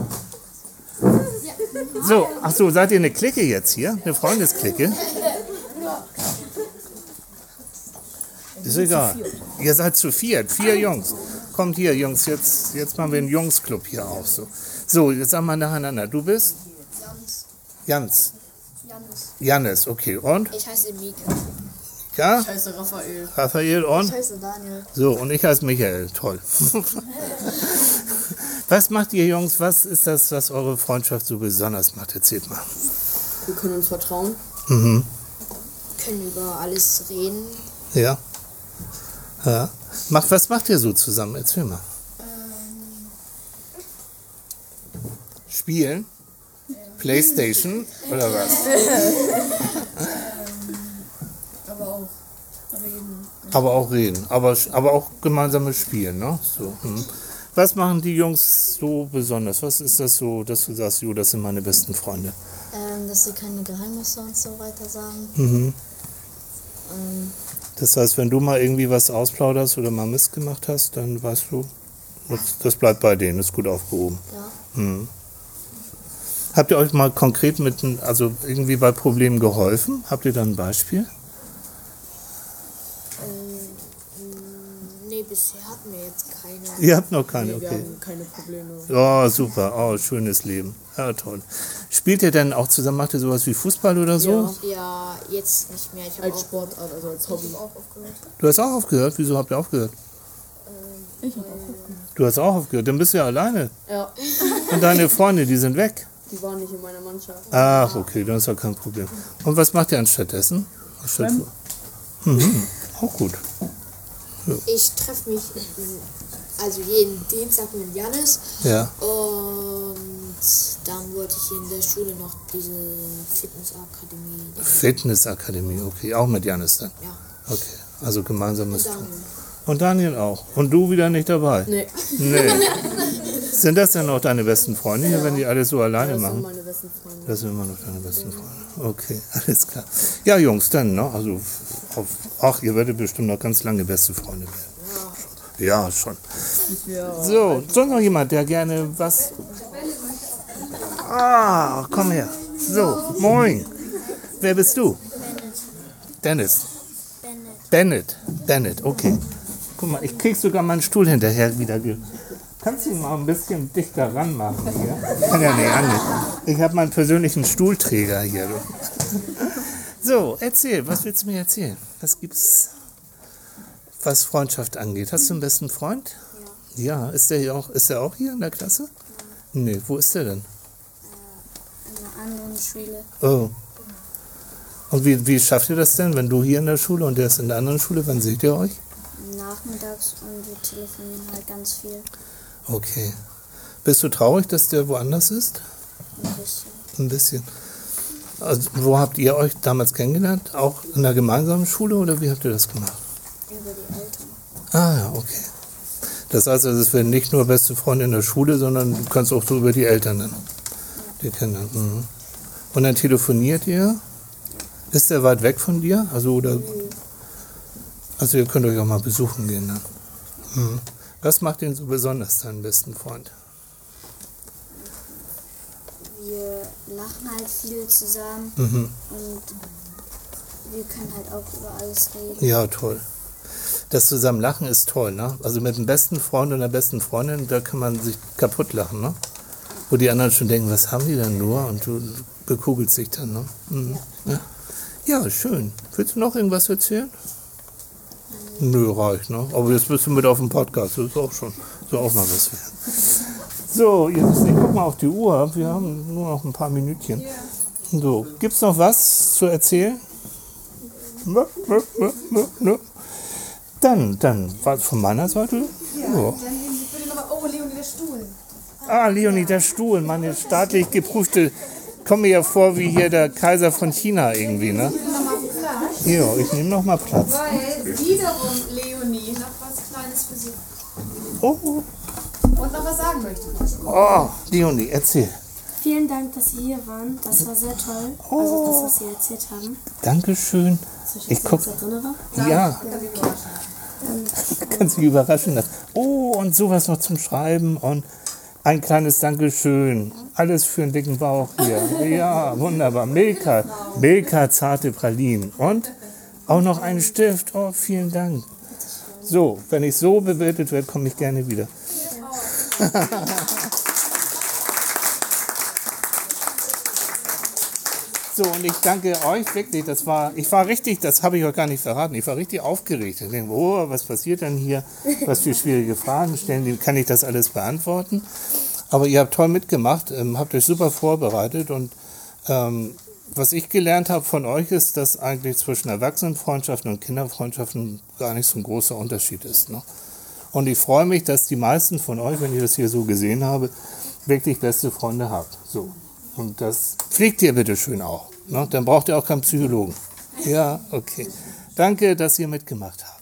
So, ach so, seid ihr eine Clique jetzt hier? Eine Freundesklicke? Ist egal. Ihr seid zu viert, vier Jungs. Kommt hier, Jungs, jetzt, jetzt machen wir einen Jungsclub hier auf. So, so jetzt sagen wir nacheinander. Du bist? Jans. Janis. Janis, okay. Und? Ich heiße Mika. Ja? Ich heiße Raphael. Raphael und? Ich heiße Daniel. So, und ich heiße Michael. Toll. Was macht ihr Jungs? Was ist das, was eure Freundschaft so besonders macht? Erzählt mal. Wir können uns vertrauen. Mhm. Können über alles reden. Ja. Ja. Macht, was macht ihr so zusammen? Erzähl mal. Spielen? Playstation? Oder was? Aber auch reden. Aber auch reden. Aber, aber auch gemeinsames Spielen, ne? So. Mhm. Was machen die Jungs so besonders? Was ist das so, dass du sagst, jo, das sind meine besten Freunde? Ähm, dass sie keine Geheimnisse und so weiter sagen. Mhm. Ähm, Das heißt, wenn du mal irgendwie was ausplauderst oder mal Mist gemacht hast, dann weißt du, das, das bleibt bei denen, ist gut aufgehoben. ja. Mhm. Habt ihr euch mal konkret mit, also irgendwie bei Problemen geholfen? Habt ihr da ein Beispiel? Nee, bisher hatten wir jetzt keine. Ihr habt noch keine, Nee, wir okay. haben keine Probleme. Oh, super, oh, schönes Leben. Ja, toll. Spielt ihr denn auch zusammen, macht ihr sowas wie Fußball oder so? Ja. Ja, jetzt nicht mehr. Ich habe Als auch, Sportart, also als Hobby. auch aufgehört. Du hast auch aufgehört? Wieso habt ihr aufgehört? Du hast auch aufgehört, dann bist du ja alleine. Ja, Und deine Freunde, die sind weg. die waren nicht in meiner Mannschaft. Ach, okay, dann ist ja kein Problem. Und was macht ihr anstattdessen? Anstatt mhm, auch gut. Ich treffe mich mm, also jeden Dienstag mit Janis Ja. und dann wollte ich in der Schule noch diese Fitnessakademie. Fitnessakademie, okay, auch mit Janis dann. Ja. Okay, also gemeinsames Tun. Daniel. Und Daniel auch. Und du wieder nicht dabei? Nee, Nee. Sind das denn noch deine besten Freunde hier, wenn die alles so alleine das sind machen? meine besten Freunde. Das sind immer noch deine besten Freunde. Okay, alles klar. Ja, Jungs, dann, ne? Also, auf, ach, ihr werdet bestimmt noch ganz lange beste Freunde werden. Ja, schon. Ja. So, sonst noch jemand, der gerne was. Ah, komm her. So, moin. Wer bist du? Dennis. Bennett. Bennett. Bennett, okay. Guck mal, ich krieg sogar meinen Stuhl hinterher wieder. Ge Kannst du ihn mal ein bisschen dichter ranmachen hier? Kann ja nicht anders. Ich habe meinen persönlichen Stuhlträger hier. So, erzähl, was willst du mir erzählen? Was gibt's, was Freundschaft angeht? Hast du einen besten Freund? Ja. Ja, ist der hier auch, ist der auch hier in der Klasse? Nee, wo ist der denn? In einer anderen Schule. Oh. Und wie, wie schafft ihr das denn, wenn du hier in der Schule und der ist in der anderen Schule? Wann seht ihr euch? Nachmittags und wir telefonieren halt ganz viel. Okay. Bist du traurig, dass der woanders ist? Ein bisschen. Ein bisschen. Also, wo habt ihr euch damals kennengelernt? Auch in der gemeinsamen Schule oder wie habt ihr das gemacht? Über die Eltern. Ah ja, okay. Das heißt, also, es werden nicht nur beste Freunde in der Schule, sondern du kannst auch so über die Eltern dann. Die Kinder. Mhm. Und dann telefoniert ihr? Ist der weit weg von dir? Also, oder, also ihr könnt euch auch mal besuchen gehen dann. Mhm. Was macht ihn so besonders, deinen besten Freund? Wir lachen halt viel zusammen Mhm. und wir können halt auch über alles reden. Ja, toll. Das zusammen lachen ist toll, ne? Also mit dem besten Freund und der besten Freundin, da kann man sich kaputt lachen, ne? Wo die anderen schon denken, was haben die denn nur? Und du bekugelst dich dann, ne? Mhm. Ja. Ja, schön. Willst du noch irgendwas erzählen? Nö, reicht, ne? Aber jetzt bist du mit auf dem Podcast, das ist auch schon, so auch mal was werden. So, jetzt, ich guck mal auf die Uhr, wir haben nur noch ein paar Minütchen. So, gibt's noch was zu erzählen? Nö, nö, nö, nö, nö. Dann, dann, was von meiner Seite? Ja. Dann nehmen Sie bitte nochmal, oh, Leonie, der Stuhl. Ah, Leonie, der Stuhl, meine staatlich geprüfte, komme mir ja vor wie hier der Kaiser von China irgendwie, ne? Ja, ich nehme noch mal Platz. Weil wiederum, Leonie, noch was Kleines für Sie. Oh, Und noch was sagen möchte. oh, Leonie, erzähl. Vielen Dank, dass Sie hier waren. Das war sehr toll. Also das, was Sie erzählt haben. Dankeschön. Ich guck, Was da drin war. ja, kannst dich überraschen lassen. Oh, und sowas noch zum Schreiben und ein kleines Dankeschön. Alles für einen dicken Bauch hier. Ja, wunderbar. Milka, Milka zarte Pralinen. Und auch noch einen Stift. Oh, vielen Dank. So, wenn ich so bewertet werde, komme ich gerne wieder. So, und ich danke euch wirklich, das war, ich war richtig, das habe ich euch gar nicht verraten, ich war richtig aufgeregt. Ich denke, oh, was passiert denn hier? Was für schwierige Fragen stellen, die, kann ich das alles beantworten? Aber ihr habt toll mitgemacht, ähm, habt euch super vorbereitet und ähm, was ich gelernt habe von euch ist, dass eigentlich zwischen Erwachsenenfreundschaften und Kinderfreundschaften gar nicht so ein großer Unterschied ist. Ne? Und ich freue mich, dass die meisten von euch, wenn ich das hier so gesehen habe, wirklich beste Freunde habt. So. Und das pflegt ihr bitte schön auch. Ne? Dann braucht ihr auch keinen Psychologen. Ja, okay. Danke, dass ihr mitgemacht habt.